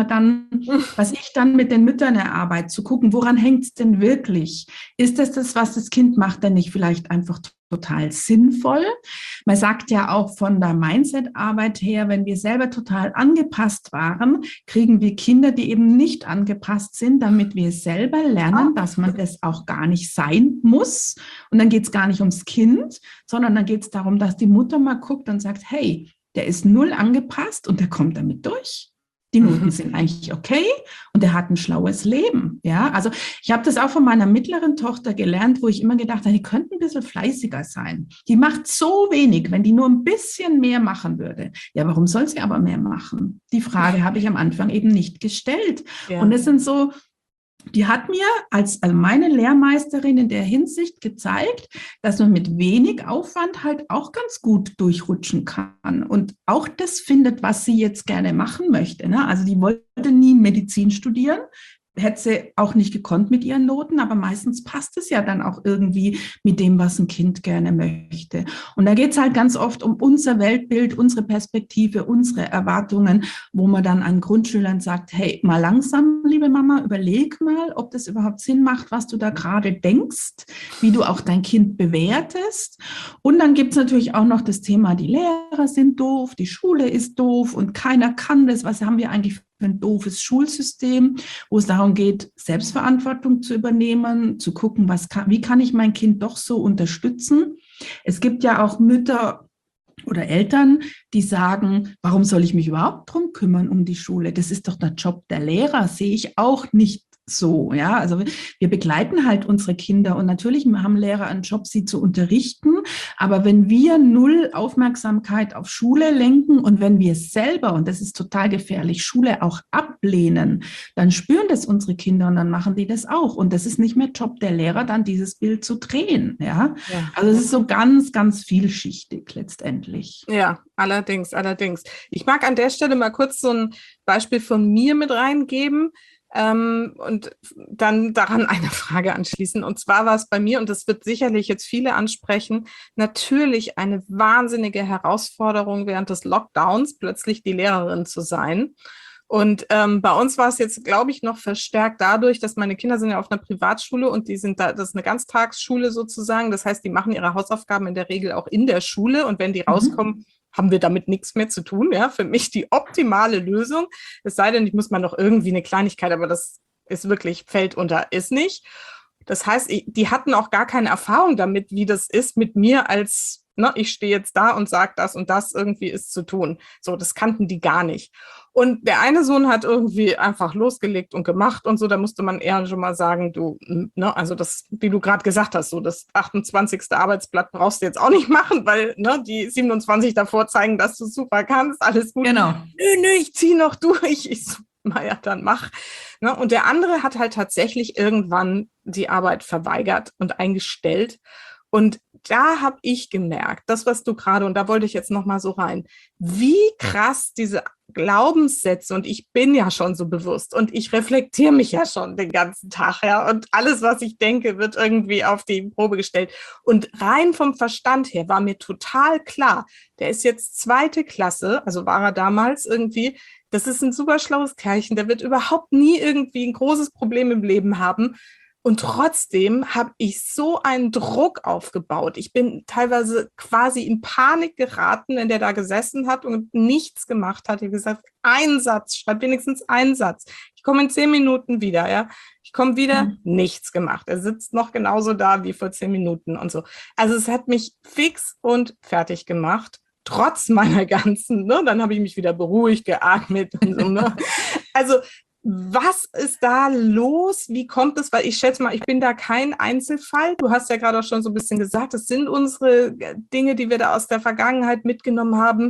ich dann mit den Müttern erarbeite, zu gucken, woran hängt es denn wirklich? Ist das, was das Kind macht, denn nicht vielleicht einfach total sinnvoll? Man sagt ja auch von der Mindset-Arbeit her, wenn wir selber total angepasst waren, kriegen wir Kinder, die eben nicht angepasst sind, damit wir selber lernen, dass man das auch gar nicht sein muss. Und dann geht es gar nicht ums Kind, sondern dann geht es darum, dass die Mutter mal guckt und sagt, hey, der ist 0 angepasst und der kommt damit durch. Die Noten sind eigentlich okay und er hat ein schlaues Leben. Ja, also ich habe das auch von meiner mittleren Tochter gelernt, wo ich immer gedacht habe, die könnte ein bisschen fleißiger sein. Die macht so wenig, wenn die nur ein bisschen mehr machen würde. Ja, warum soll sie aber mehr machen? Die Frage habe ich am Anfang eben nicht gestellt. Ja. Und es sind so, die hat mir als meine Lehrmeisterin in der Hinsicht gezeigt, dass man mit wenig Aufwand halt auch ganz gut durchrutschen kann und auch das findet, was sie jetzt gerne machen möchte. Ne? Also die wollte nie Medizin studieren. hätte sie auch nicht gekonnt mit ihren Noten, aber meistens passt es ja dann auch irgendwie mit dem, was ein Kind gerne möchte. Und da geht es halt ganz oft um unser Weltbild, unsere Perspektive, unsere Erwartungen, wo man dann an Grundschülern sagt, hey, mal langsam, liebe Mama, überleg mal, ob das überhaupt Sinn macht, was du da gerade denkst, wie du auch dein Kind bewertest. Und dann gibt es natürlich auch noch das Thema, die Lehrer sind doof, die Schule ist doof und keiner kann das. Was haben wir eigentlich für ein doofes Schulsystem, wo es darum geht, Selbstverantwortung zu übernehmen, zu gucken, wie kann ich mein Kind doch so unterstützen. Es gibt ja auch Mütter oder Eltern, die sagen, warum soll ich mich überhaupt drum kümmern um die Schule? Das ist doch der Job der Lehrer, sehe ich auch nicht so, ja, also wir begleiten halt unsere Kinder und natürlich haben Lehrer einen Job, sie zu unterrichten, aber wenn wir null Aufmerksamkeit auf Schule lenken und wenn wir selber, und das ist total gefährlich, Schule auch ablehnen, dann spüren das unsere Kinder und dann machen die das auch und das ist nicht mehr Job der Lehrer, dann dieses Bild zu drehen, ja, also es ist so ganz, ganz vielschichtig letztendlich. Ja, allerdings. Ich mag an der Stelle mal kurz so ein Beispiel von mir mit reingeben. Und dann daran eine Frage anschließen. Und zwar war es bei mir, und das wird sicherlich jetzt viele ansprechen, natürlich eine wahnsinnige Herausforderung während des Lockdowns, plötzlich die Lehrerin zu sein. Und bei uns war es jetzt, glaube ich, noch verstärkt dadurch, dass meine Kinder sind ja auf einer Privatschule und die sind da, das ist eine Ganztagsschule sozusagen. Das heißt, die machen ihre Hausaufgaben in der Regel auch in der Schule und wenn die rauskommen, haben wir damit nichts mehr zu tun. Ja, für mich die optimale Lösung. Es sei denn, ich muss mal noch irgendwie eine Kleinigkeit, aber das ist wirklich, fällt unter, ist nicht. Das heißt, die hatten auch gar keine Erfahrung damit, wie das ist mit mir als, ne, ich stehe jetzt da und sage das und das irgendwie ist zu tun. So, das kannten die gar nicht. Und der eine Sohn hat irgendwie einfach losgelegt und gemacht und so, da musste man eher schon mal sagen, du, ne, also das, wie du gerade gesagt hast, so das 28. Arbeitsblatt brauchst du jetzt auch nicht machen, weil ne, die 27 davor zeigen, dass du super kannst, alles gut. Genau. Nö, ich ziehe noch durch. Ich so, naja, dann mach. Ne, und der andere hat halt tatsächlich irgendwann die Arbeit verweigert und eingestellt. Und da habe ich gemerkt, das, was du gerade, und da wollte ich jetzt noch mal so rein, wie krass diese Glaubenssätze, und ich bin ja schon so bewusst und ich reflektiere mich ja schon den ganzen Tag, ja, und alles, was ich denke, wird irgendwie auf die Probe gestellt. Und rein vom Verstand her war mir total klar, der ist jetzt 2. Klasse, also war er damals irgendwie, das ist ein super schlaues Kerlchen, der wird überhaupt nie irgendwie ein großes Problem im Leben haben. Und trotzdem habe ich so einen Druck aufgebaut. Ich bin teilweise quasi in Panik geraten, wenn der da gesessen hat und nichts gemacht hat. Ich habe gesagt, einen Satz, schreib wenigstens einen Satz. Ich komme in 10 Minuten wieder, ja. Ich komme wieder, nichts gemacht. Er sitzt noch genauso da wie vor 10 Minuten und so. Also es hat mich fix und fertig gemacht. Trotz meiner ganzen, ne, dann habe ich mich wieder beruhigt, geatmet und so, ne. Also was ist da los? Wie kommt es? Weil ich schätze mal, ich bin da kein Einzelfall. Du hast ja gerade auch schon so ein bisschen gesagt, das sind unsere Dinge, die wir da aus der Vergangenheit mitgenommen haben.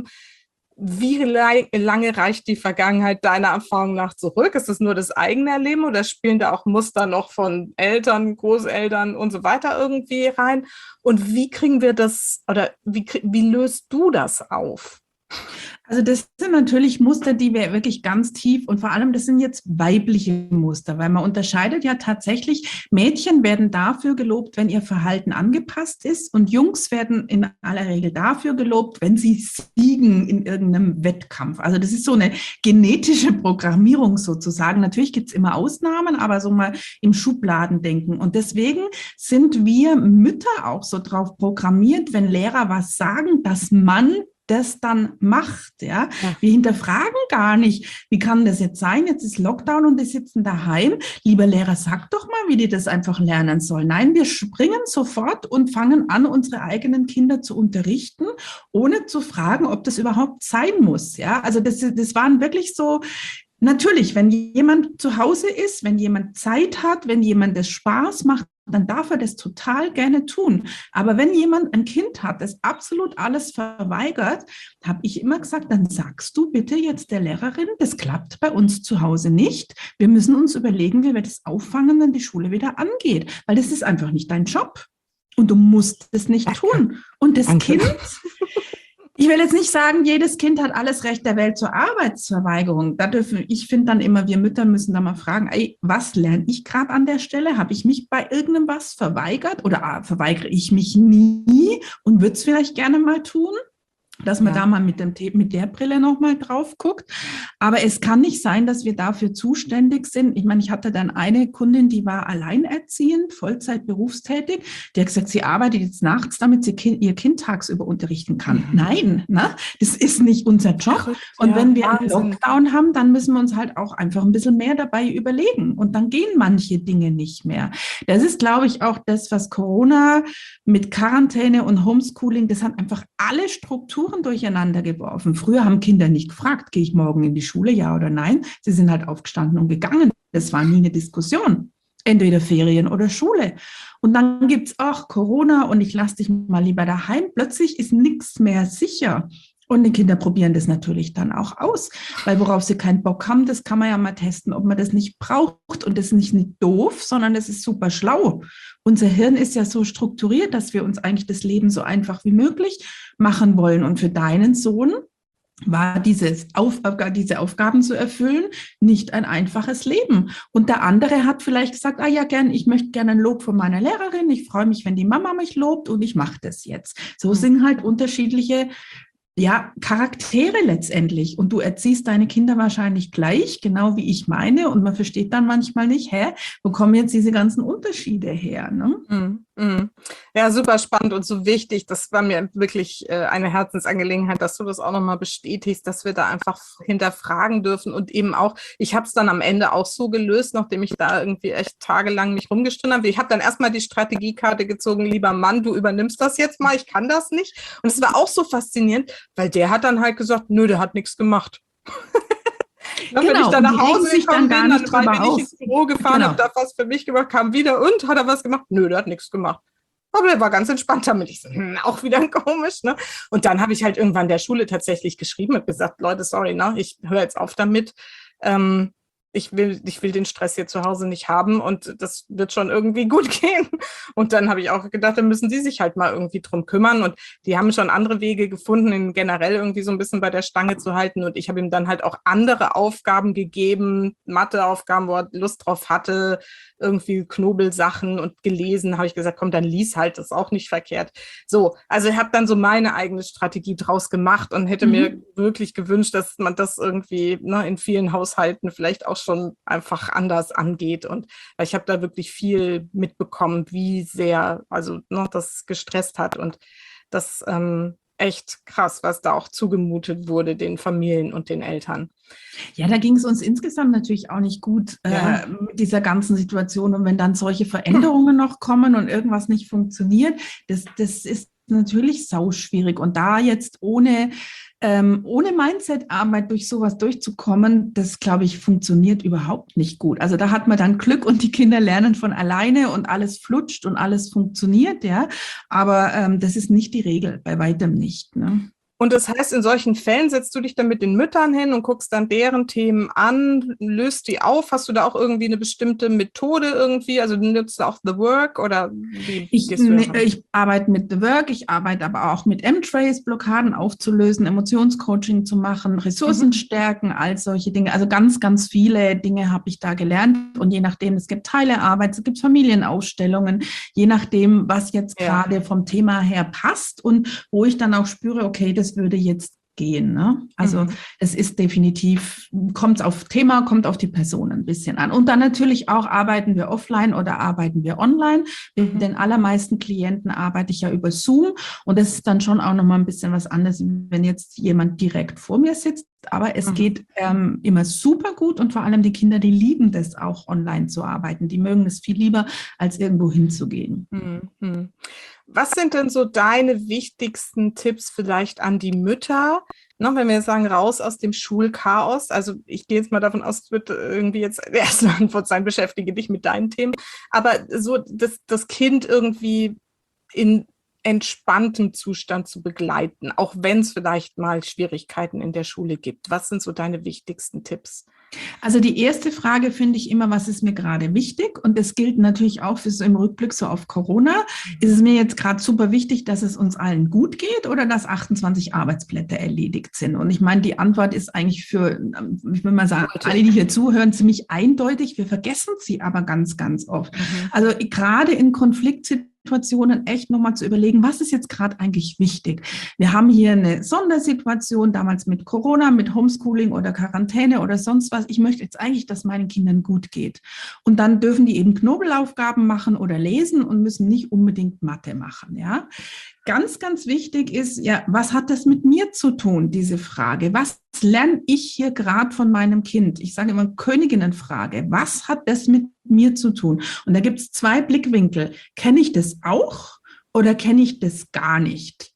Wie lange reicht die Vergangenheit deiner Erfahrung nach zurück? Ist das nur das eigene Erleben oder spielen da auch Muster noch von Eltern, Großeltern und so weiter irgendwie rein? Und wie kriegen wir das oder wie löst du das auf? Also das sind natürlich Muster, die wir wirklich ganz tief und vor allem das sind jetzt weibliche Muster, weil man unterscheidet ja tatsächlich, Mädchen werden dafür gelobt, wenn ihr Verhalten angepasst ist und Jungs werden in aller Regel dafür gelobt, wenn sie siegen in irgendeinem Wettkampf. Also das ist so eine genetische Programmierung sozusagen. Natürlich gibt es immer Ausnahmen, aber so mal im Schubladendenken. Und deswegen sind wir Mütter auch so drauf programmiert, wenn Lehrer was sagen, dass man das dann macht, ja. Wir hinterfragen gar nicht, wie kann das jetzt sein? Jetzt ist Lockdown und die sitzen daheim. Lieber Lehrer, sag doch mal, wie die das einfach lernen sollen. Nein, wir springen sofort und fangen an, unsere eigenen Kinder zu unterrichten, ohne zu fragen, ob das überhaupt sein muss, ja. Also das waren wirklich so. Natürlich, wenn jemand zu Hause ist, wenn jemand Zeit hat, wenn jemand das Spaß macht, dann darf er das total gerne tun. Aber wenn jemand ein Kind hat, das absolut alles verweigert, habe ich immer gesagt, dann sagst du bitte jetzt der Lehrerin, das klappt bei uns zu Hause nicht. Wir müssen uns überlegen, wie wir das auffangen, wenn die Schule wieder angeht. Weil das ist einfach nicht dein Job. Und du musst es nicht tun. Und das Kind, Ich will jetzt nicht sagen, jedes Kind hat alles Recht der Welt zur Arbeitsverweigerung. Ich finde dann immer, wir Mütter müssen da mal fragen, ey, was lerne ich gerade an der Stelle? Habe ich mich bei irgendeinem was verweigert oder verweigere ich mich nie und würde es vielleicht gerne mal tun? Dass man da mal mit der Brille nochmal drauf guckt. Aber es kann nicht sein, dass wir dafür zuständig sind. Ich meine, ich hatte dann eine Kundin, die war alleinerziehend, Vollzeit berufstätig. Die hat gesagt, sie arbeitet jetzt nachts, damit sie ihr Kind tagsüber unterrichten kann. Nein, ne? Das ist nicht unser Job. Und wenn wir einen Lockdown haben, dann müssen wir uns halt auch einfach ein bisschen mehr dabei überlegen. Und dann gehen manche Dinge nicht mehr. Das ist, glaube ich, auch das, was Corona mit Quarantäne und Homeschooling, das hat einfach alle Strukturen durcheinander geworfen. Früher haben Kinder nicht gefragt, gehe ich morgen in die Schule, ja oder nein. Sie sind halt aufgestanden und gegangen. Das war nie eine Diskussion. Entweder Ferien oder Schule. Und dann gibt es auch Corona und ich lasse dich mal lieber daheim. Plötzlich ist nichts mehr sicher. Und die Kinder probieren das natürlich dann auch aus, weil worauf sie keinen Bock haben, das kann man ja mal testen, ob man das nicht braucht. Und das ist nicht doof, sondern das ist super schlau. Unser Hirn ist ja so strukturiert, dass wir uns eigentlich das Leben so einfach wie möglich machen wollen. Und für deinen Sohn war diese Aufgaben zu erfüllen nicht ein einfaches Leben. Und der andere hat vielleicht gesagt, ich möchte gerne ein Lob von meiner Lehrerin, ich freue mich, wenn die Mama mich lobt und ich mache das jetzt. So sind halt unterschiedliche Charaktere letztendlich. Und du erziehst deine Kinder wahrscheinlich gleich, genau wie ich meine. Und man versteht dann manchmal nicht, wo kommen jetzt diese ganzen Unterschiede her? Ne? Ja, super spannend und so wichtig. Das war mir wirklich eine Herzensangelegenheit, dass du das auch nochmal bestätigst, dass wir da einfach hinterfragen dürfen. Und eben auch, ich habe es dann am Ende auch so gelöst, nachdem ich da irgendwie echt tagelang mich rumgestritten habe. Ich habe dann erstmal die Strategiekarte gezogen, lieber Mann, du übernimmst das jetzt mal, ich kann das nicht. Und es war auch so faszinierend, weil der hat dann halt gesagt, nö, der hat nichts gemacht. Wenn ich dann nach Hause gekommen bin, dann bin ich ins Büro gefahren, habe da was für mich gemacht, kam wieder und hat er was gemacht? Nö, der hat nichts gemacht. Aber der war ganz entspannt damit. Ich so, auch wieder komisch, ne? Und dann habe ich halt irgendwann der Schule tatsächlich geschrieben und gesagt, Leute, sorry, ne? Ich höre jetzt auf damit. Ich will den Stress hier zu Hause nicht haben und das wird schon irgendwie gut gehen. Und dann habe ich auch gedacht, dann müssen die sich halt mal irgendwie drum kümmern. Und die haben schon andere Wege gefunden, ihn generell irgendwie so ein bisschen bei der Stange zu halten. Und ich habe ihm dann halt auch andere Aufgaben gegeben, Matheaufgaben, wo er Lust drauf hatte, irgendwie Knobelsachen und gelesen. Habe ich gesagt, komm, dann lies halt, das ist auch nicht verkehrt. So, also ich habe dann so meine eigene Strategie draus gemacht und hätte mir wirklich gewünscht, dass man das irgendwie in vielen Haushalten vielleicht auch schon einfach anders angeht. Und ich habe da wirklich viel mitbekommen, wie sehr das gestresst hat und das echt krass, was da auch zugemutet wurde den Familien und den Eltern. Ja, da ging es uns insgesamt natürlich auch nicht gut mit dieser ganzen Situation. Und wenn dann solche Veränderungen noch kommen und irgendwas nicht funktioniert, das ist natürlich sauschwierig. Und da jetzt ohne Mindset-Arbeit durch sowas durchzukommen, das, glaube ich, funktioniert überhaupt nicht gut. Also da hat man dann Glück und die Kinder lernen von alleine und alles flutscht und alles funktioniert, ja. Aber das ist nicht die Regel, bei weitem nicht, ne? Und das heißt, in solchen Fällen setzt du dich dann mit den Müttern hin und guckst dann deren Themen an, löst die auf. Hast du da auch irgendwie eine bestimmte Methode irgendwie? Also nutzt du auch The Work oder wie gehst du daran? Ich arbeite mit The Work, ich arbeite aber auch mit M-Trace, Blockaden aufzulösen, Emotionscoaching zu machen, Ressourcen stärken, all solche Dinge. Also ganz, ganz viele Dinge habe ich da gelernt. Und je nachdem, es gibt Teilearbeit, es gibt Familienausstellungen, je nachdem, was jetzt gerade vom Thema her passt und wo ich dann auch spüre, okay, das würde jetzt gehen. Ne? Also es ist definitiv, kommt auf die Person ein bisschen an. Und dann natürlich auch, arbeiten wir offline oder arbeiten wir online. Mit den allermeisten Klienten arbeite ich ja über Zoom und das ist dann schon auch nochmal ein bisschen was anderes, wenn jetzt jemand direkt vor mir sitzt. Aber es geht immer super gut und vor allem die Kinder, die lieben das auch, online zu arbeiten. Die mögen es viel lieber, als irgendwo hinzugehen. Was sind denn so deine wichtigsten Tipps vielleicht an die Mütter? Wenn wir sagen, raus aus dem Schulchaos, also ich gehe jetzt mal davon aus, es wird irgendwie jetzt die erste Antwort sein, beschäftige dich mit deinen Themen, aber so das Kind irgendwie in entspanntem Zustand zu begleiten, auch wenn es vielleicht mal Schwierigkeiten in der Schule gibt? Was sind so deine wichtigsten Tipps? Also die erste Frage finde ich immer, was ist mir gerade wichtig? Und das gilt natürlich auch für so im Rückblick so auf Corona. Ist es mir jetzt gerade super wichtig, dass es uns allen gut geht oder dass 28 Arbeitsplätze erledigt sind? Und ich meine, die Antwort ist eigentlich für, ich will mal sagen, alle, die hier zuhören, ziemlich eindeutig. Wir vergessen sie aber ganz, ganz oft. Also gerade in Konfliktsituationen echt nochmal zu überlegen, was ist jetzt gerade eigentlich wichtig? Wir haben hier eine Sondersituation, damals mit Corona, mit Homeschooling oder Quarantäne oder sonst was. Ich möchte jetzt eigentlich, dass meinen Kindern gut geht. Und dann dürfen die eben Knobelaufgaben machen oder lesen und müssen nicht unbedingt Mathe machen, ja. Ganz, ganz wichtig ist, ja, was hat das mit mir zu tun, diese Frage? Was lerne ich hier gerade von meinem Kind? Ich sage immer Königinnenfrage. Was hat das mit mir zu tun? Und da gibt es 2 Blickwinkel. Kenne ich das auch oder kenne ich das gar nicht?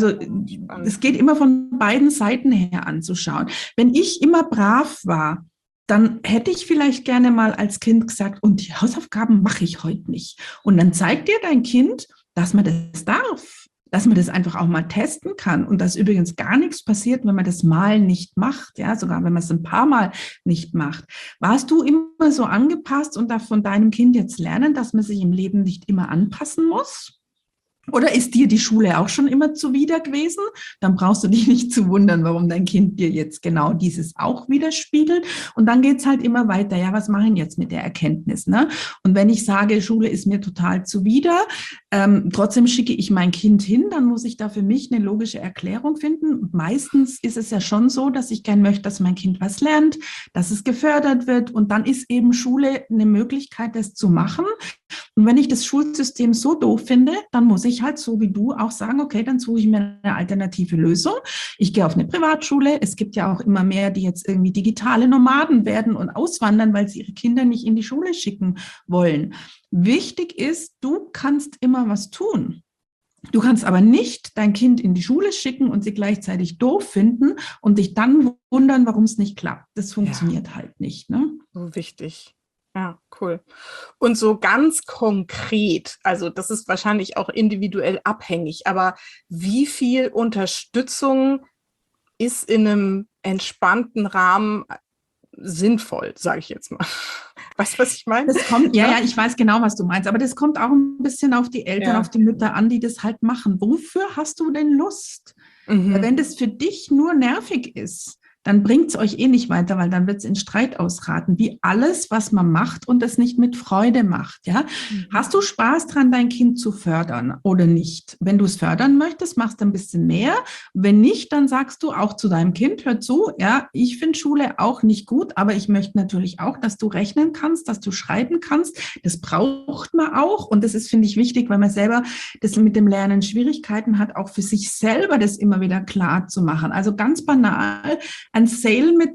Es geht immer von beiden Seiten her anzuschauen. Wenn ich immer brav war, dann hätte ich vielleicht gerne mal als Kind gesagt, und die Hausaufgaben mache ich heute nicht. Und dann zeigt dir dein Kind, dass man das darf, dass man das einfach auch mal testen kann und dass übrigens gar nichts passiert, wenn man das mal nicht macht, ja, sogar wenn man es ein paar Mal nicht macht. Warst du immer so angepasst und darf von deinem Kind jetzt lernen, dass man sich im Leben nicht immer anpassen muss? Oder ist dir die Schule auch schon immer zuwider gewesen? Dann brauchst du dich nicht zu wundern, warum dein Kind dir jetzt genau dieses auch widerspiegelt. Und dann geht's halt immer weiter. Ja, was mache ich jetzt mit der Erkenntnis? Ne? Und wenn ich sage, Schule ist mir total zuwider, trotzdem schicke ich mein Kind hin, dann muss ich da für mich eine logische Erklärung finden. Und meistens ist es ja schon so, dass ich gern möchte, dass mein Kind was lernt, dass es gefördert wird. Und dann ist eben Schule eine Möglichkeit, das zu machen. Und wenn ich das Schulsystem so doof finde, dann muss ich halt so wie du auch sagen, okay, dann suche ich mir eine alternative Lösung. Ich gehe auf eine Privatschule. Es gibt ja auch immer mehr, die jetzt irgendwie digitale Nomaden werden und auswandern, weil sie ihre Kinder nicht in die Schule schicken wollen. Wichtig ist, du kannst immer was tun. Du kannst aber nicht dein Kind in die Schule schicken und sie gleichzeitig doof finden und dich dann wundern, warum es nicht klappt. Das funktioniert halt nicht. Ne? So wichtig. Ja, cool. Und so ganz konkret, also das ist wahrscheinlich auch individuell abhängig, aber wie viel Unterstützung ist in einem entspannten Rahmen sinnvoll, sage ich jetzt mal. Weißt du, was ich meine? Das kommt, ja, ich weiß genau, was du meinst, aber das kommt auch ein bisschen auf die Eltern, auf die Mütter an, die das halt machen. Wofür hast du denn Lust? Weil wenn das für dich nur nervig ist, dann bringt es euch eh nicht weiter, weil dann wird es in Streit ausraten, wie alles, was man macht und das nicht mit Freude macht. Ja? Hast du Spaß dran, dein Kind zu fördern oder nicht? Wenn du es fördern möchtest, machst du ein bisschen mehr. Wenn nicht, dann sagst du auch zu deinem Kind, hör zu, ja, ich finde Schule auch nicht gut, aber ich möchte natürlich auch, dass du rechnen kannst, dass du schreiben kannst. Das braucht man auch und das ist, finde ich, wichtig, weil man selber das mit dem Lernen Schwierigkeiten hat, auch für sich selber das immer wieder klar zu machen. Also ganz banal, ein Sale mit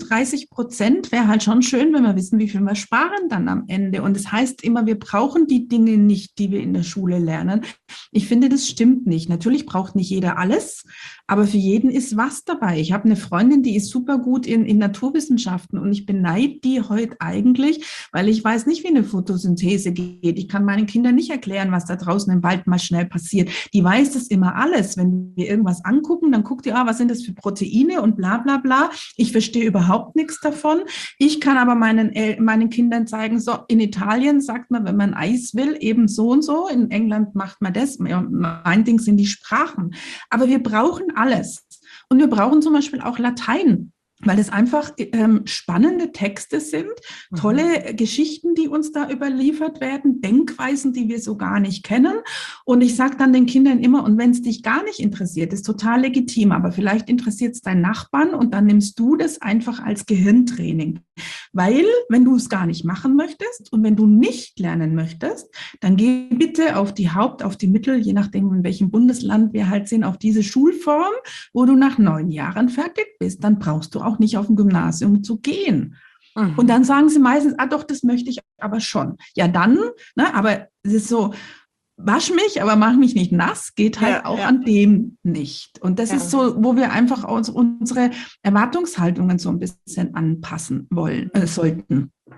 30% wäre halt schon schön, wenn wir wissen, wie viel wir sparen dann am Ende. Und das heißt immer, wir brauchen die Dinge nicht, die wir in der Schule lernen. Ich finde, das stimmt nicht. Natürlich braucht nicht jeder alles, aber für jeden ist was dabei. Ich habe eine Freundin, die ist super gut in Naturwissenschaften und ich beneide die heute eigentlich, weil ich weiß nicht, wie eine Photosynthese geht. Ich kann meinen Kindern nicht erklären, was da draußen im Wald mal schnell passiert. Die weiß das immer alles. Wenn wir irgendwas angucken, dann guckt die, was sind das für Proteine und bla bla bla. Ich verstehe überhaupt nichts davon. Ich kann aber meinen Kindern zeigen, so in Italien sagt man, wenn man Eis will, eben so und so. In England macht man das. Mein Ding sind die Sprachen. Aber wir brauchen alles. Und wir brauchen zum Beispiel auch Latein, weil es einfach spannende Texte sind, tolle Geschichten, die uns da überliefert werden, Denkweisen, die wir so gar nicht kennen. Und ich sage dann den Kindern immer, und wenn es dich gar nicht interessiert, ist total legitim, aber vielleicht interessiert es deinen Nachbarn und dann nimmst du das einfach als Gehirntraining. Weil, wenn du es gar nicht machen möchtest und wenn du nicht lernen möchtest, dann geh bitte auf die auf die Mittel, je nachdem, in welchem Bundesland wir halt sind, auf diese Schulform, wo du nach 9 Jahren fertig bist. Dann brauchst du auch nicht auf dem Gymnasium zu gehen. Und dann sagen sie meistens, doch, das möchte ich aber schon. Ja, dann, ne, aber es ist so, wasch mich, aber mach mich nicht nass, geht halt auch an dem nicht. Und das ist so, wo wir einfach unsere Erwartungshaltungen so ein bisschen anpassen sollten.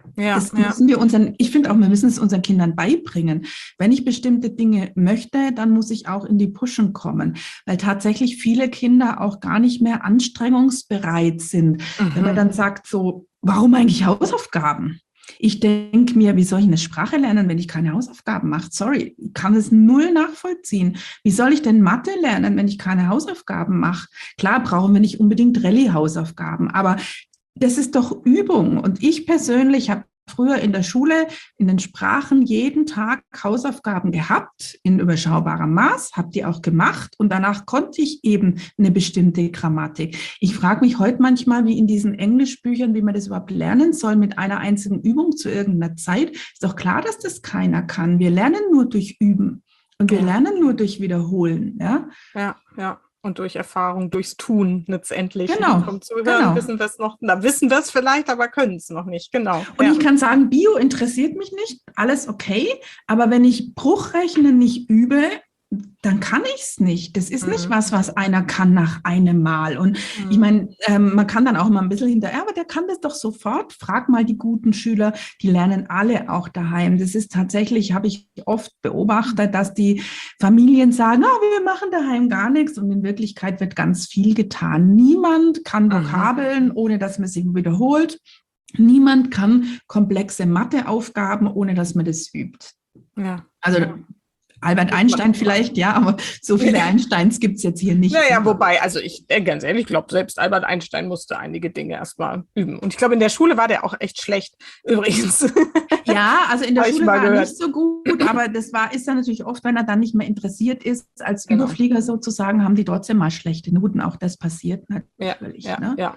Das müssen wir ich finde auch, wir müssen es unseren Kindern beibringen. Wenn ich bestimmte Dinge möchte, dann muss ich auch in die Pushen kommen, weil tatsächlich viele Kinder auch gar nicht mehr anstrengungsbereit sind. Wenn man dann sagt so, warum eigentlich Hausaufgaben? Ich denke mir, wie soll ich eine Sprache lernen, wenn ich keine Hausaufgaben mache? Sorry, ich kann es null nachvollziehen. Wie soll ich denn Mathe lernen, wenn ich keine Hausaufgaben mache? Klar brauchen wir nicht unbedingt Rallye-Hausaufgaben, aber das ist doch Übung. Und ich persönlich habe früher in der Schule, in den Sprachen jeden Tag Hausaufgaben gehabt, in überschaubarem Maß, habe die auch gemacht und danach konnte ich eben eine bestimmte Grammatik. Ich frage mich heute manchmal, wie in diesen Englischbüchern, wie man das überhaupt lernen soll mit einer einzigen Übung zu irgendeiner Zeit. Ist doch klar, dass das keiner kann. Wir lernen nur durch Üben und wir lernen nur durch Wiederholen. Ja. Und durch Erfahrung, durchs Tun letztendlich. Genau. Vom Zuhören wissen wir es noch, wissen wir es vielleicht, aber können es noch nicht, genau. Und ich kann sagen, Bio interessiert mich nicht, alles okay, aber wenn ich Bruchrechnen nicht übe, dann kann ich es nicht. Das ist nicht was einer kann nach einem Mal. Und ich meine, man kann dann auch mal ein bisschen hinterher, aber der kann das doch sofort. Frag mal die guten Schüler, die lernen alle auch daheim. Das ist tatsächlich, habe ich oft beobachtet, dass die Familien sagen, wir machen daheim gar nichts. Und in Wirklichkeit wird ganz viel getan. Niemand kann Vokabeln, ohne dass man sie wiederholt. Niemand kann komplexe Matheaufgaben, ohne dass man das übt. Ja. Also Albert Einstein vielleicht, ja, aber so viele Einsteins gibt es jetzt hier nicht. Naja, wobei, also ich ganz ehrlich, glaube, selbst Albert Einstein musste einige Dinge erstmal üben. Und ich glaube, in der Schule war der auch echt schlecht, übrigens. Ja, also in der Schule war er nicht so gut, aber ist dann natürlich oft, wenn er dann nicht mehr interessiert ist, als Überflieger sozusagen, haben die trotzdem mal schlechte Noten. Auch das passiert natürlich. Ja.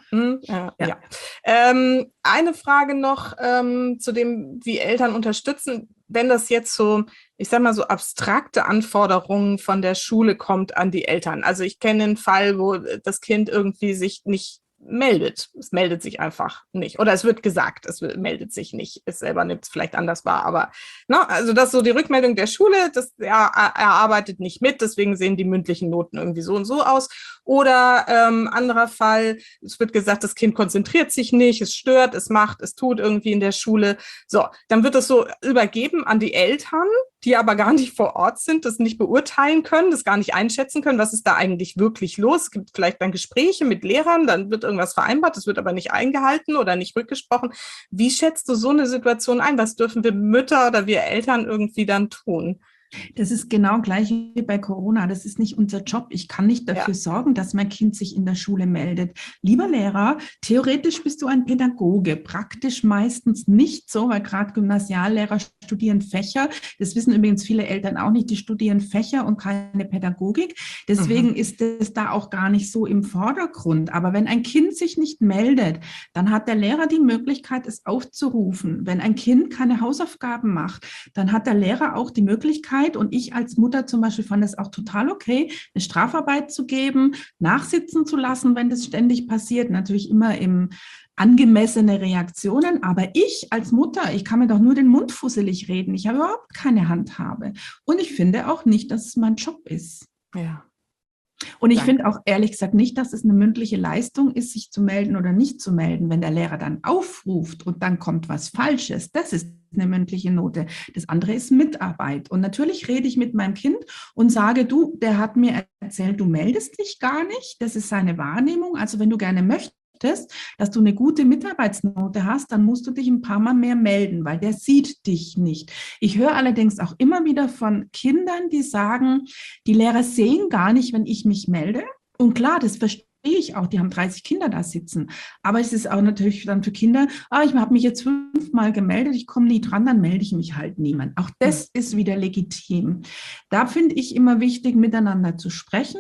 Eine Frage noch zu dem, wie Eltern unterstützen, wenn das jetzt so, ich sag mal, so abstrakte Anforderungen von der Schule kommt an die Eltern. Also ich kenne einen Fall, wo das Kind irgendwie sich nicht meldet. Es meldet sich einfach nicht. Oder es wird gesagt, meldet sich nicht. Es selber nimmt es vielleicht anders wahr. Aber also das ist so die Rückmeldung der Schule, er arbeitet nicht mit, deswegen sehen die mündlichen Noten irgendwie so und so aus. Oder anderer Fall, es wird gesagt, das Kind konzentriert sich nicht, es stört, es macht, es tut irgendwie in der Schule. So, dann wird es so übergeben an die Eltern, die aber gar nicht vor Ort sind, das nicht beurteilen können, das gar nicht einschätzen können, was ist da eigentlich wirklich los. Es gibt vielleicht dann Gespräche mit Lehrern, dann wird irgendwas vereinbart, das wird aber nicht eingehalten oder nicht rückgesprochen. Wie schätzt du so eine Situation ein? Was dürfen wir Mütter oder wir Eltern irgendwie dann tun? Das ist genau gleich wie bei Corona. Das ist nicht unser Job. Ich kann nicht dafür sorgen, dass mein Kind sich in der Schule meldet. Lieber Lehrer, theoretisch bist du ein Pädagoge, praktisch meistens nicht so, weil gerade Gymnasiallehrer studieren Fächer. Das wissen übrigens viele Eltern auch nicht. Die studieren Fächer und keine Pädagogik. Deswegen ist es da auch gar nicht so im Vordergrund. Aber wenn ein Kind sich nicht meldet, dann hat der Lehrer die Möglichkeit, es aufzurufen. Wenn ein Kind keine Hausaufgaben macht, dann hat der Lehrer auch die Möglichkeit, und ich als Mutter zum Beispiel fand es auch total okay, eine Strafarbeit zu geben, nachsitzen zu lassen, wenn das ständig passiert. Natürlich immer im angemessene Reaktionen. Aber ich als Mutter, ich kann mir doch nur den Mund fusselig reden. Ich habe überhaupt keine Handhabe. Und ich finde auch nicht, dass es mein Job ist. Ja. Und ich finde auch ehrlich gesagt nicht, dass es eine mündliche Leistung ist, sich zu melden oder nicht zu melden. Wenn der Lehrer dann aufruft und dann kommt was Falsches, das ist eine mündliche Note. Das andere ist Mitarbeit. Und natürlich rede ich mit meinem Kind und sage, du, der hat mir erzählt, du meldest dich gar nicht. Das ist seine Wahrnehmung. Also wenn du gerne möchtest, dass du eine gute Mitarbeitsnote hast, dann musst du dich ein paar Mal mehr melden, weil der sieht dich nicht. Ich höre allerdings auch immer wieder von Kindern, die sagen, die Lehrer sehen gar nicht, wenn ich mich melde. Und klar, das verstehe ich auch, die haben 30 Kinder da sitzen. Aber es ist auch natürlich dann für Kinder, ich habe mich jetzt 5-mal gemeldet, ich komme nie dran, dann melde ich mich halt niemand. Auch das ist wieder legitim. Da finde ich immer wichtig, miteinander zu sprechen.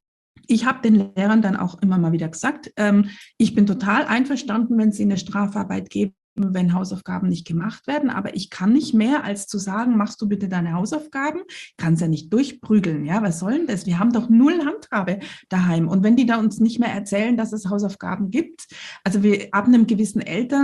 Ich habe den Lehrern dann auch immer mal wieder gesagt, ich bin total einverstanden, wenn sie eine Strafarbeit geben, wenn Hausaufgaben nicht gemacht werden, aber ich kann nicht mehr, als zu sagen, machst du bitte deine Hausaufgaben, kannst ja nicht durchprügeln, ja, was soll denn das? Wir haben doch null Handhabe daheim und wenn die da uns nicht mehr erzählen, dass es Hausaufgaben gibt, also ab einem gewissen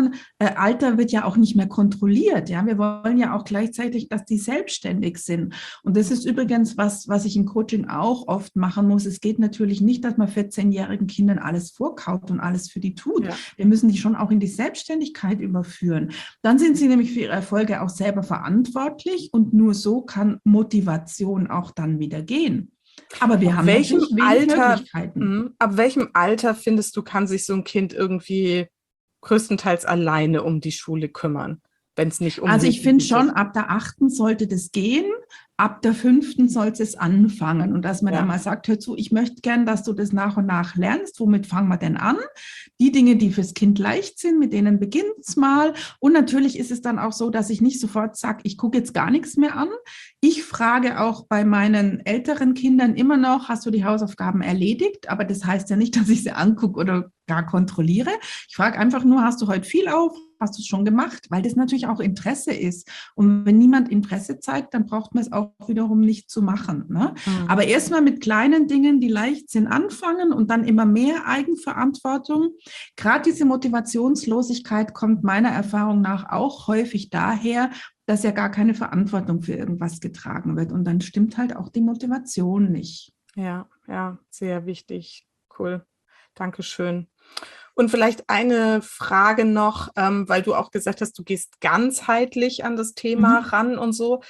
Alter wird ja auch nicht mehr kontrolliert, ja, wir wollen ja auch gleichzeitig, dass die selbstständig sind und das ist übrigens was ich im Coaching auch oft machen muss, es geht natürlich nicht, dass man 14-jährigen Kindern alles vorkaut und alles für die tut, wir müssen die schon auch in die Selbstständigkeit überführen immer führen. Dann sind sie nämlich für ihre Erfolge auch selber verantwortlich und nur so kann Motivation auch dann wieder gehen. Aber wir haben natürlich wenig Möglichkeiten. Ab welchem Alter findest du, kann sich so ein Kind irgendwie größtenteils alleine um die Schule kümmern, wenn es nicht um Also ich finde Wesentliches schon, ab der 8. sollte das gehen, ab der 5. sollte es anfangen. Und dass man dann mal sagt, hör zu, ich möchte gern, dass du das nach und nach lernst. Womit fangen wir denn an? Die Dinge, die fürs Kind leicht sind, mit denen beginnt es mal. Und natürlich ist es dann auch so, dass ich nicht sofort sage, ich gucke jetzt gar nichts mehr an. Ich frage auch bei meinen älteren Kindern immer noch, hast du die Hausaufgaben erledigt? Aber das heißt ja nicht, dass ich sie angucke oder gar kontrolliere. Ich frage einfach nur, hast du heute viel auf? Hast du es schon gemacht? Weil das natürlich auch Interesse ist. Und wenn niemand Interesse zeigt, dann braucht man es auch wiederum nicht zu machen. Ne? Aber erstmal mit kleinen Dingen, die leicht sind, anfangen und dann immer mehr Eigenverantwortung. Gerade diese Motivationslosigkeit kommt meiner Erfahrung nach auch häufig daher, dass ja gar keine Verantwortung für irgendwas getragen wird. Und dann stimmt halt auch die Motivation nicht. Ja, sehr wichtig. Cool. Dankeschön. Und vielleicht eine Frage noch, weil du auch gesagt hast, du gehst ganzheitlich an das Thema ran und so.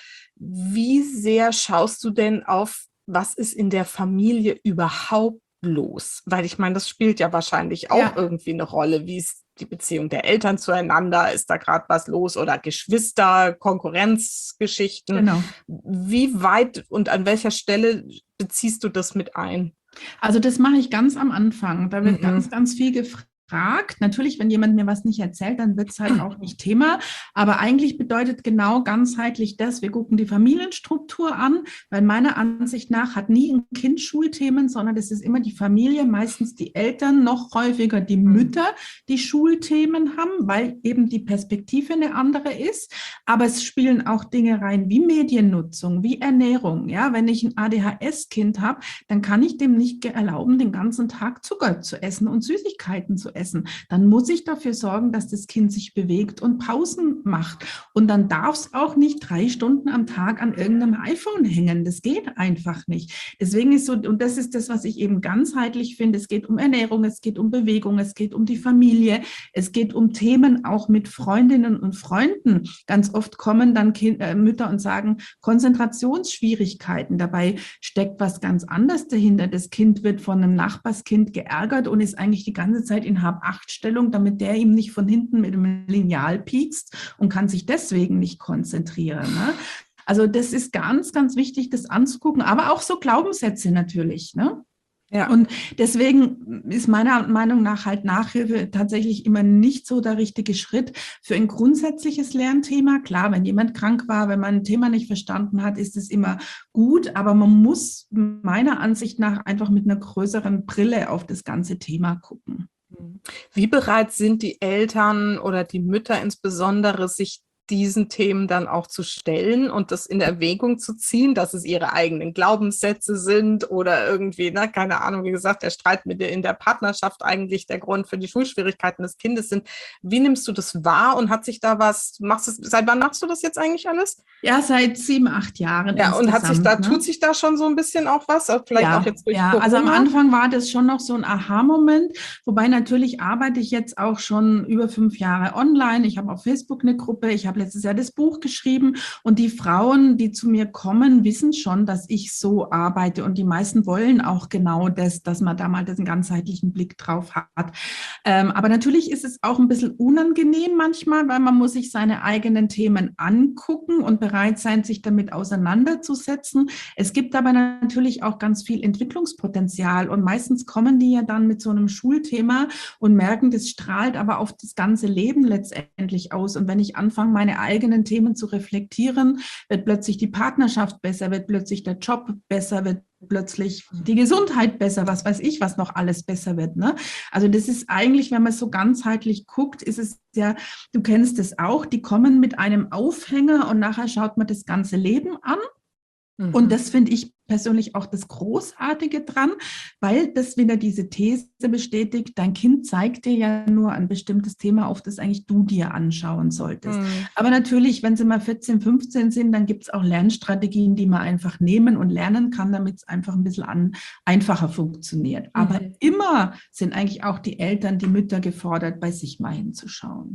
Wie sehr schaust du denn auf, was ist in der Familie überhaupt los? Weil ich meine, das spielt ja wahrscheinlich auch irgendwie eine Rolle. Wie ist die Beziehung der Eltern zueinander? Ist da gerade was los? Oder Geschwister, Konkurrenzgeschichten? Genau. Wie weit und an welcher Stelle beziehst du das mit ein? Also das mache ich ganz am Anfang. Da wird ganz, ganz viel gefragt. Natürlich, wenn jemand mir was nicht erzählt, dann wird es halt auch nicht Thema. Aber eigentlich bedeutet genau ganzheitlich das, wir gucken die Familienstruktur an, weil meiner Ansicht nach hat nie ein Kind Schulthemen, sondern das ist immer die Familie, meistens die Eltern, noch häufiger die Mütter, die Schulthemen haben, weil eben die Perspektive eine andere ist. Aber es spielen auch Dinge rein wie Mediennutzung, wie Ernährung. Ja, wenn ich ein ADHS-Kind habe, dann kann ich dem nicht erlauben, den ganzen Tag Zucker zu essen und Süßigkeiten zu essen. Dann muss ich dafür sorgen, dass das Kind sich bewegt und Pausen macht. Und dann darf es auch nicht 3 Stunden am Tag an irgendeinem iPhone hängen. Das geht einfach nicht. Deswegen ist so, und das ist das, was ich eben ganzheitlich finde, es geht um Ernährung, es geht um Bewegung, es geht um die Familie, es geht um Themen auch mit Freundinnen und Freunden. Ganz oft kommen dann Mütter und sagen, Konzentrationsschwierigkeiten. Dabei steckt was ganz anderes dahinter. Das Kind wird von einem Nachbarskind geärgert und ist eigentlich die ganze Zeit in Hab-Acht-Stellung, damit der ihm nicht von hinten mit dem Lineal piekst und kann sich deswegen nicht konzentrieren. Ne? Also das ist ganz, ganz wichtig, das anzugucken, aber auch so Glaubenssätze natürlich. Ne? Ja. Und deswegen ist meiner Meinung nach halt Nachhilfe tatsächlich immer nicht so der richtige Schritt für ein grundsätzliches Lernthema. Klar, wenn jemand krank war, wenn man ein Thema nicht verstanden hat, ist es immer gut, aber man muss meiner Ansicht nach einfach mit einer größeren Brille auf das ganze Thema gucken. Wie bereit sind die Eltern oder die Mütter insbesondere, sich diesen Themen dann auch zu stellen und das in Erwägung zu ziehen, dass es ihre eigenen Glaubenssätze sind oder irgendwie, ne, keine Ahnung, wie gesagt, der Streit in der Partnerschaft eigentlich der Grund für die Schulschwierigkeiten des Kindes sind. Wie nimmst du das wahr und hat sich da seit wann machst du das jetzt eigentlich alles? Ja, seit 7, 8 Jahren. Ja, und tut sich da schon so ein bisschen auch was? Vielleicht auch jetzt durch Corona? Also am Anfang war das schon noch so ein Aha-Moment, wobei natürlich arbeite ich jetzt auch schon über 5 Jahre online. Ich habe auf Facebook eine Gruppe, ich habe letztes Jahr das Buch geschrieben und die Frauen, die zu mir kommen, wissen schon, dass ich so arbeite und die meisten wollen auch genau das, dass man da mal diesen ganzheitlichen Blick drauf hat. Aber natürlich ist es auch ein bisschen unangenehm manchmal, weil man muss sich seine eigenen Themen angucken und bereit sein, sich damit auseinanderzusetzen. Es gibt aber natürlich auch ganz viel Entwicklungspotenzial und meistens kommen die ja dann mit so einem Schulthema und merken, das strahlt aber auf das ganze Leben letztendlich aus. Und wenn ich anfange, meine eigenen Themen zu reflektieren, wird plötzlich die Partnerschaft besser, wird plötzlich der Job besser, wird plötzlich die Gesundheit besser, was weiß ich, was noch alles besser wird. Ne? Also das ist eigentlich, wenn man so ganzheitlich guckt, ist es ja, du kennst es auch, die kommen mit einem Aufhänger und nachher schaut man das ganze Leben an. Und das finde ich persönlich auch das Großartige dran, weil das wieder diese These bestätigt, dein Kind zeigt dir ja nur ein bestimmtes Thema auf, das eigentlich du dir anschauen solltest. Aber natürlich, wenn sie mal 14, 15 sind, dann gibt es auch Lernstrategien, die man einfach nehmen und lernen kann, damit es einfach ein bisschen einfacher funktioniert. Aber immer sind eigentlich auch die Eltern, die Mütter gefordert, bei sich mal hinzuschauen.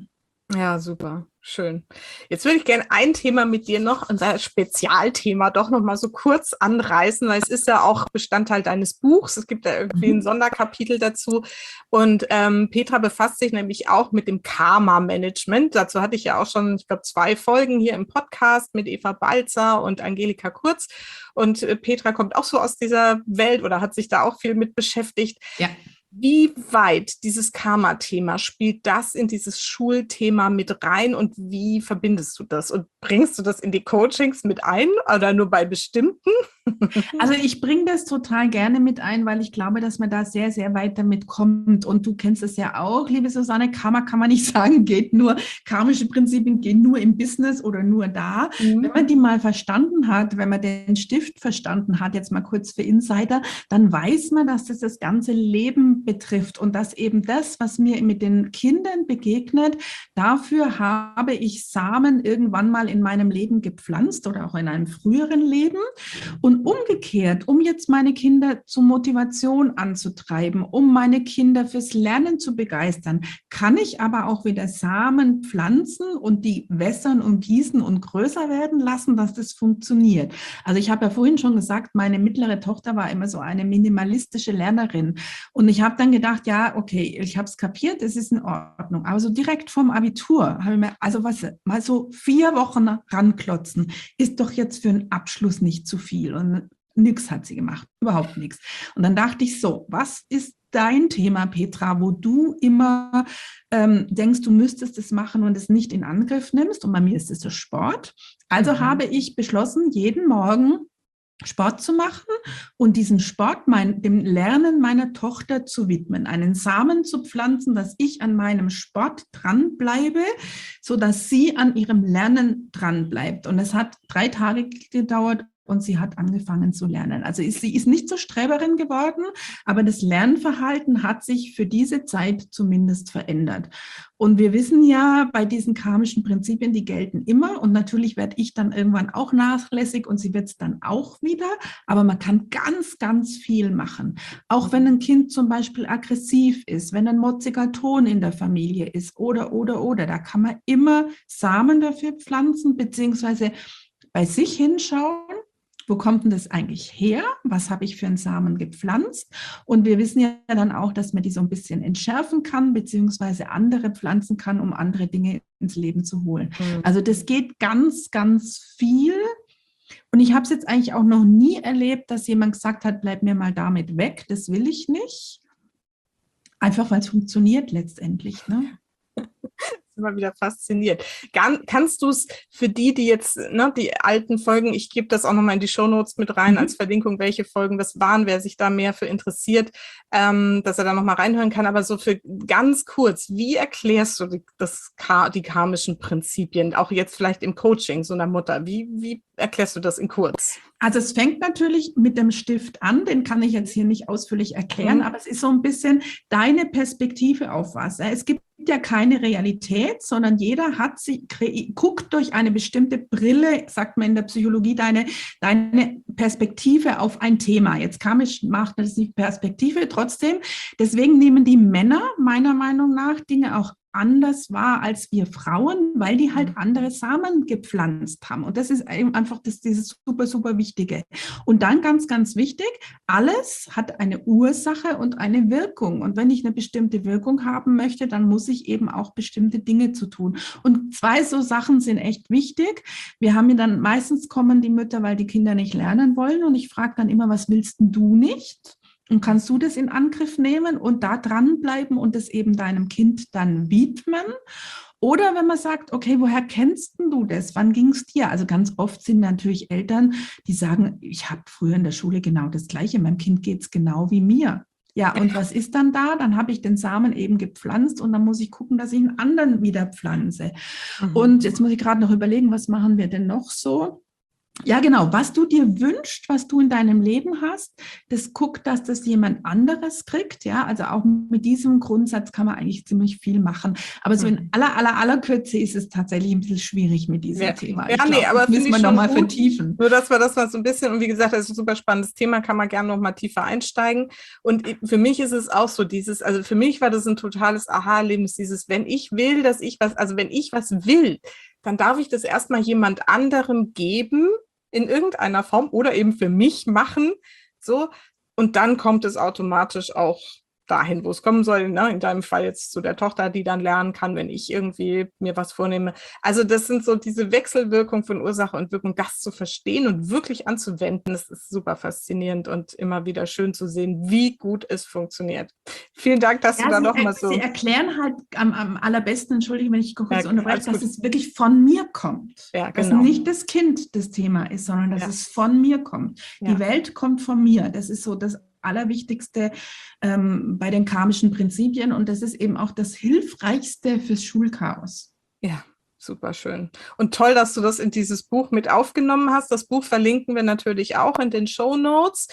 Ja, super. Schön. Jetzt würde ich gerne ein Thema mit dir noch, unser Spezialthema, doch noch mal so kurz anreißen, weil es ist ja auch Bestandteil deines Buchs. Es gibt ja irgendwie ein Sonderkapitel dazu. Und Petra befasst sich nämlich auch mit dem Karma-Management. Dazu hatte ich ja auch schon, ich glaube, 2 Folgen hier im Podcast mit Eva Balzer und Angelika Kurz. Und Petra kommt auch so aus dieser Welt oder hat sich da auch viel mit beschäftigt. Ja. Wie weit dieses Karma-Thema spielt das in dieses Schulthema mit rein und wie verbindest du das? Und bringst du das in die Coachings mit ein oder nur bei bestimmten? Also ich bringe das total gerne mit ein, weil ich glaube, dass man da sehr, sehr weit damit kommt. Und du kennst es ja auch, liebe Susanne, Karma kann man nicht sagen, karmische Prinzipien gehen nur im Business oder nur da. Wenn man die mal verstanden hat, wenn man den Stift verstanden hat, jetzt mal kurz für Insider, dann weiß man, dass das ganze Leben betrifft und dass eben das, was mir mit den Kindern begegnet, dafür habe ich Samen irgendwann mal in meinem Leben gepflanzt oder auch in einem früheren Leben. Und umgekehrt, um jetzt meine Kinder zur Motivation anzutreiben, um meine Kinder fürs Lernen zu begeistern, kann ich aber auch wieder Samen pflanzen und die wässern und gießen und größer werden lassen, dass das funktioniert. Also ich habe ja vorhin schon gesagt, meine mittlere Tochter war immer so eine minimalistische Lernerin. Und ich habe dann gedacht, ja, okay, ich habe es kapiert, es ist in Ordnung. Aber so direkt vom Abitur habe ich mir, also was, mal so 4 Wochen ranklotzen, ist doch jetzt für einen Abschluss nicht zu viel. Und nichts hat sie gemacht, überhaupt nichts. Und dann dachte ich so, was ist dein Thema, Petra, wo du immer denkst, du müsstest es machen und es nicht in Angriff nimmst? Und bei mir ist es der Sport. Also habe ich beschlossen, jeden Morgen Sport zu machen und diesen Sport dem Lernen meiner Tochter zu widmen, einen Samen zu pflanzen, dass ich an meinem Sport dranbleibe, sodass sie an ihrem Lernen dranbleibt. Und es hat 3 Tage gedauert und sie hat angefangen zu lernen. Also sie ist nicht zur Streberin geworden, aber das Lernverhalten hat sich für diese Zeit zumindest verändert. Und wir wissen ja, bei diesen karmischen Prinzipien, die gelten immer. Und natürlich werde ich dann irgendwann auch nachlässig und sie wird es dann auch wieder. Aber man kann ganz, ganz viel machen. Auch wenn ein Kind zum Beispiel aggressiv ist, wenn ein motziger Ton in der Familie ist oder. Da kann man immer Samen dafür pflanzen, beziehungsweise bei sich hinschauen. Wo kommt denn das eigentlich her? Was habe ich für einen Samen gepflanzt? Und wir wissen ja dann auch, dass man die so ein bisschen entschärfen kann, beziehungsweise andere pflanzen kann, um andere Dinge ins Leben zu holen. Also das geht ganz, ganz viel. Und ich habe es jetzt eigentlich auch noch nie erlebt, dass jemand gesagt hat, bleib mir mal damit weg, das will ich nicht. Einfach, weil es funktioniert letztendlich, ne? Immer wieder fasziniert. Kannst du es für die jetzt, ne, die alten Folgen, ich gebe das auch nochmal in die Shownotes mit rein als Verlinkung, welche Folgen das waren, wer sich da mehr für interessiert, dass er da nochmal reinhören kann, aber so für ganz kurz, wie erklärst du die karmischen Prinzipien, auch jetzt vielleicht im Coaching so einer Mutter, wie erklärst du das in kurz? Also es fängt natürlich mit dem Stift an, den kann ich jetzt hier nicht ausführlich erklären, aber es ist so ein bisschen deine Perspektive auf was. Es gibt ja keine Realität, sondern jeder guckt durch eine bestimmte Brille, sagt man in der Psychologie, deine Perspektive auf ein Thema. Jetzt karmisch macht das nicht Perspektive, trotzdem. Deswegen nehmen die Männer meiner Meinung nach Dinge auch anders wahr als wir Frauen, weil die halt andere Samen gepflanzt haben. Und das ist einfach dieses super, super Wichtige. Und dann ganz, ganz wichtig, alles hat eine Ursache und eine Wirkung. Und wenn ich eine bestimmte Wirkung haben möchte, dann muss ich eben auch bestimmte Dinge zu tun. Und 2 so Sachen sind echt wichtig. Wir haben ja dann, meistens kommen die Mütter, weil die Kinder nicht lernen wollen. Und ich frage dann immer, was willst denn du nicht? Und kannst du das in Angriff nehmen und da dranbleiben und es eben deinem Kind dann widmen? Oder wenn man sagt, okay, woher kennst du das? Wann ging es dir? Also ganz oft sind natürlich Eltern, die sagen, ich habe früher in der Schule genau das Gleiche, meinem Kind geht es genau wie mir. Ja, und was ist dann da? Dann habe ich den Samen eben gepflanzt und dann muss ich gucken, dass ich einen anderen wieder pflanze. Und jetzt muss ich gerade noch überlegen, was machen wir denn noch so? Ja, genau. Was du dir wünschst, was du in deinem Leben hast, das guckt, dass das jemand anderes kriegt. Ja, also auch mit diesem Grundsatz kann man eigentlich ziemlich viel machen. Aber so in aller Kürze ist es tatsächlich ein bisschen schwierig mit diesem Thema. Ich nee, glaube, aber das müssen wir nochmal vertiefen. Nur, dass wir das mal so ein bisschen, und wie gesagt, das ist ein super spannendes Thema, kann man gerne noch mal tiefer einsteigen. Und für mich ist es auch so also für mich war das ein totales Aha-Erlebnis, wenn ich will, wenn ich was will, dann darf ich das erstmal jemand anderem geben, in irgendeiner Form oder eben für mich machen, so. Und dann kommt es automatisch auch dahin, wo es kommen soll, ne? In deinem Fall jetzt zu der Tochter, die dann lernen kann, wenn ich irgendwie mir was vornehme. Also das sind so diese Wechselwirkung von Ursache und Wirkung, das zu verstehen und wirklich anzuwenden, das ist super faszinierend und immer wieder schön zu sehen, wie gut es funktioniert. Vielen Dank, dass du da nochmal so... Sie erklären halt am allerbesten, entschuldige, wenn ich kurz unterbreche, dass es wirklich von mir kommt. Ja, genau. Dass nicht das Kind das Thema ist, sondern dass es von mir kommt. Die Welt kommt von mir. Das ist so das Allerwichtigste bei den karmischen Prinzipien und das ist eben auch das Hilfreichste fürs Schulchaos. Ja, super schön. Und toll, dass du das in dieses Buch mit aufgenommen hast. Das Buch verlinken wir natürlich auch in den Shownotes.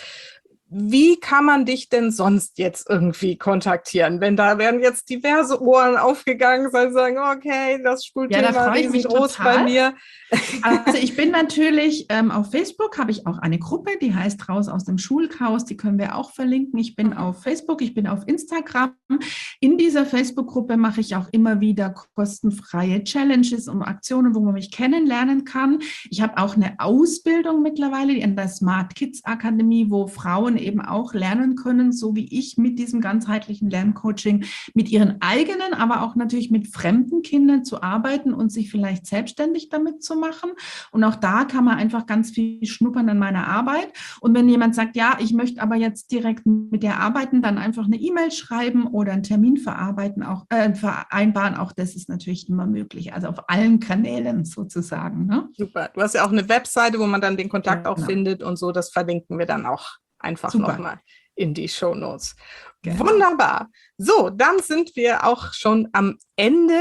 Wie kann man dich denn sonst jetzt irgendwie kontaktieren? Wenn da werden jetzt diverse Ohren aufgegangen sein, sagen, okay, das Schulthema ist riesengroß bei mir. Also ich bin natürlich auf Facebook, habe ich auch eine Gruppe, die heißt Raus aus dem Schulchaos, die können wir auch verlinken. Ich bin auf Facebook, ich bin auf Instagram. In dieser Facebook-Gruppe mache ich auch immer wieder kostenfreie Challenges und Aktionen, wo man mich kennenlernen kann. Ich habe auch eine Ausbildung mittlerweile in der Smart Kids Akademie, wo Frauen eben auch lernen können, so wie ich mit diesem ganzheitlichen Lerncoaching, mit ihren eigenen, aber auch natürlich mit fremden Kindern zu arbeiten und sich vielleicht selbstständig damit zu machen. Und auch da kann man einfach ganz viel schnuppern an meiner Arbeit. Und wenn jemand sagt, ja, ich möchte aber jetzt direkt mit dir arbeiten, dann einfach eine E-Mail schreiben oder einen Termin vereinbaren. Auch das ist natürlich immer möglich. Also auf allen Kanälen sozusagen. Ne? Super. Du hast ja auch eine Webseite, wo man dann den Kontakt auch findet und so. Das verlinken wir dann auch einfach nochmal in die Shownotes. Genau. Wunderbar. So, dann sind wir auch schon am Ende.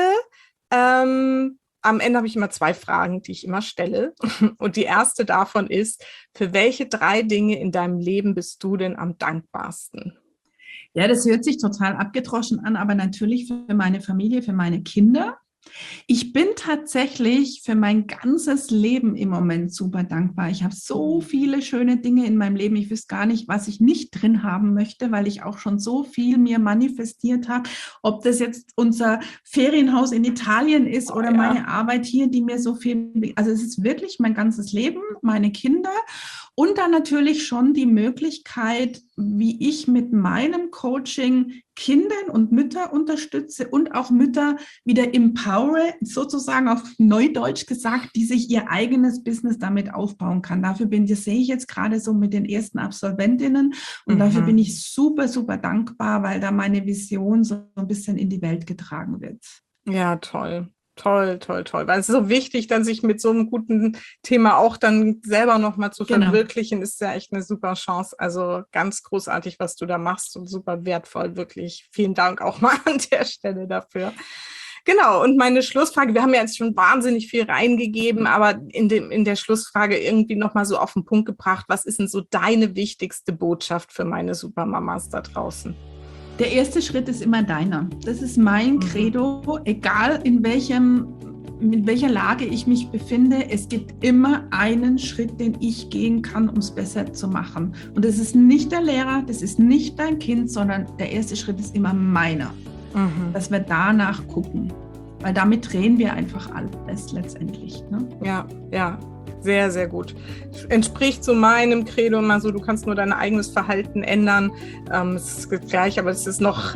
Am Ende habe ich immer 2 Fragen, die ich immer stelle. Und die erste davon ist, für welche 3 Dinge in deinem Leben bist du denn am dankbarsten? Ja, das hört sich total abgedroschen an, aber natürlich für meine Familie, für meine Kinder. Ich bin tatsächlich für mein ganzes Leben im Moment super dankbar. Ich habe so viele schöne Dinge in meinem Leben. Ich wüsste gar nicht, was ich nicht drin haben möchte, weil ich auch schon so viel mir manifestiert habe. Ob das jetzt unser Ferienhaus in Italien ist oder meine Arbeit hier, die mir so viel, also es ist wirklich mein ganzes Leben, meine Kinder und dann natürlich schon die Möglichkeit, wie ich mit meinem Coaching Kindern und Mütter unterstütze und auch Mütter wieder empowere, sozusagen auf Neudeutsch gesagt, die sich ihr eigenes Business damit aufbauen kann. Das sehe ich jetzt gerade so mit den ersten Absolventinnen und dafür bin ich super, super dankbar, weil da meine Vision so ein bisschen in die Welt getragen wird. Ja, toll. Toll, toll, toll. Weil es ist so wichtig, dann sich mit so einem guten Thema auch dann selber nochmal zu verwirklichen, ist ja echt eine super Chance. Also ganz großartig, was du da machst und super wertvoll, wirklich. Vielen Dank auch mal an der Stelle dafür. Genau, und meine Schlussfrage, wir haben ja jetzt schon wahnsinnig viel reingegeben, aber in der Schlussfrage irgendwie nochmal so auf den Punkt gebracht, was ist denn so deine wichtigste Botschaft für meine Supermamas da draußen? Der erste Schritt ist immer deiner. Das ist mein Credo, egal in welcher Lage ich mich befinde. Es gibt immer einen Schritt, den ich gehen kann, um es besser zu machen. Und das ist nicht der Lehrer, das ist nicht dein Kind, sondern der erste Schritt ist immer meiner. Dass wir danach gucken. Weil damit drehen wir einfach alles letztendlich. Ne? Ja, ja. Sehr, sehr gut. Entspricht so meinem Credo immer so, du kannst nur dein eigenes Verhalten ändern. Es ist gleich, aber es ist noch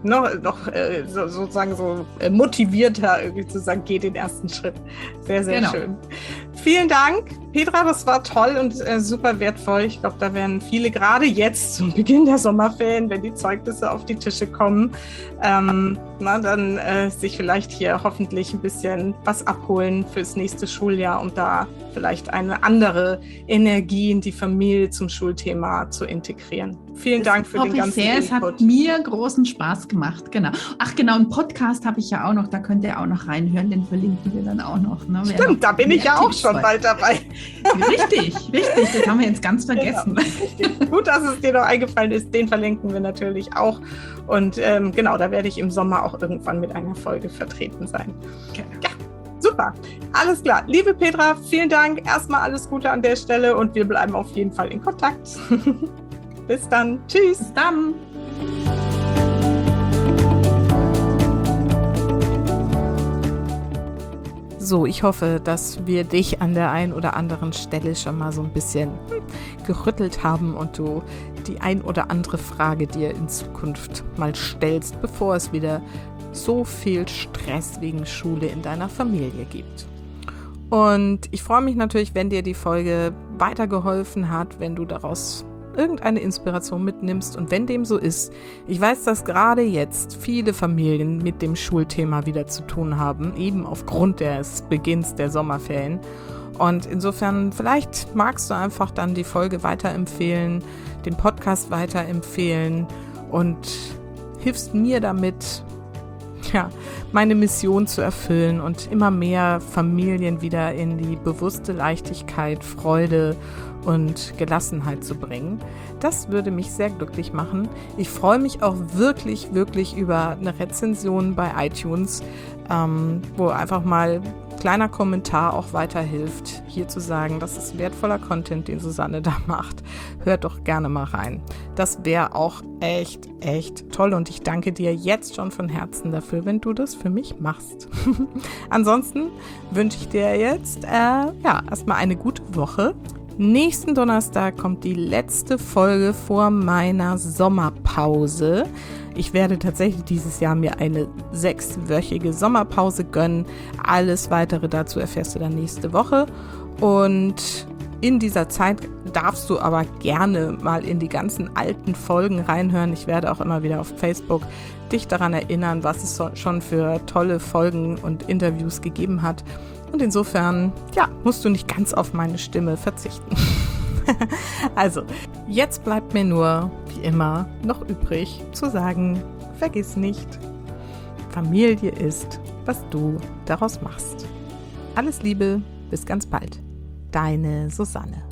sozusagen so motivierter, irgendwie zu sagen, geh den ersten Schritt. Sehr, sehr schön. Vielen Dank, Petra, das war toll und super wertvoll. Ich glaube, da werden viele, gerade jetzt zum Beginn der Sommerferien, wenn die Zeugnisse auf die Tische kommen, dann sich vielleicht hier hoffentlich ein bisschen was abholen fürs nächste Schuljahr, um da vielleicht eine andere Energie in die Familie zum Schulthema zu integrieren. Vielen Dank für den ganzen Input. Es hat mir großen Spaß gemacht, genau. Ach genau, einen Podcast habe ich ja auch noch, da könnt ihr auch noch reinhören, den verlinken wir dann auch noch. Ne? Stimmt, da bin ich ja auch schon bald dabei. Richtig, das haben wir jetzt ganz vergessen. Genau, gut, dass es dir noch eingefallen ist. Den verlinken wir natürlich auch. Und genau, da werde ich im Sommer auch irgendwann mit einer Folge vertreten sein. Okay. Ja, super. Alles klar. Liebe Petra, vielen Dank. Erstmal alles Gute an der Stelle und wir bleiben auf jeden Fall in Kontakt. Bis dann. Tschüss. Bis dann. So, ich hoffe, dass wir dich an der einen oder anderen Stelle schon mal so ein bisschen gerüttelt haben und du die ein oder andere Frage dir in Zukunft mal stellst, bevor es wieder so viel Stress wegen Schule in deiner Familie gibt. Und ich freue mich natürlich, wenn dir die Folge weitergeholfen hat, wenn du daraus irgendeine Inspiration mitnimmst und wenn dem so ist, ich weiß, dass gerade jetzt viele Familien mit dem Schulthema wieder zu tun haben, eben aufgrund des Beginns der Sommerferien. Und insofern, vielleicht magst du einfach dann die Folge weiterempfehlen, den Podcast weiterempfehlen und hilfst mir damit, meine Mission zu erfüllen und immer mehr Familien wieder in die bewusste Leichtigkeit, Freude und Gelassenheit zu bringen. Das würde mich sehr glücklich machen. Ich freue mich auch wirklich, wirklich über eine Rezension bei iTunes, wo einfach mal kleiner Kommentar auch weiterhilft, hier zu sagen, das ist wertvoller Content, den Susanne da macht. Hört doch gerne mal rein. Das wäre auch echt, echt toll und ich danke dir jetzt schon von Herzen dafür, wenn du das für mich machst. Ansonsten wünsche ich dir jetzt erstmal eine gute Woche. Nächsten Donnerstag kommt die letzte Folge vor meiner Sommerpause. Ich werde tatsächlich dieses Jahr mir eine 6-wöchige Sommerpause gönnen. Alles Weitere dazu erfährst du dann nächste Woche. Und in dieser Zeit darfst du aber gerne mal in die ganzen alten Folgen reinhören. Ich werde auch immer wieder auf Facebook dich daran erinnern, was es schon für tolle Folgen und Interviews gegeben hat. Und insofern, musst du nicht ganz auf meine Stimme verzichten. Also, jetzt bleibt mir nur, wie immer, noch übrig zu sagen, vergiss nicht, Familie ist, was du daraus machst. Alles Liebe, bis ganz bald. Deine Susanne.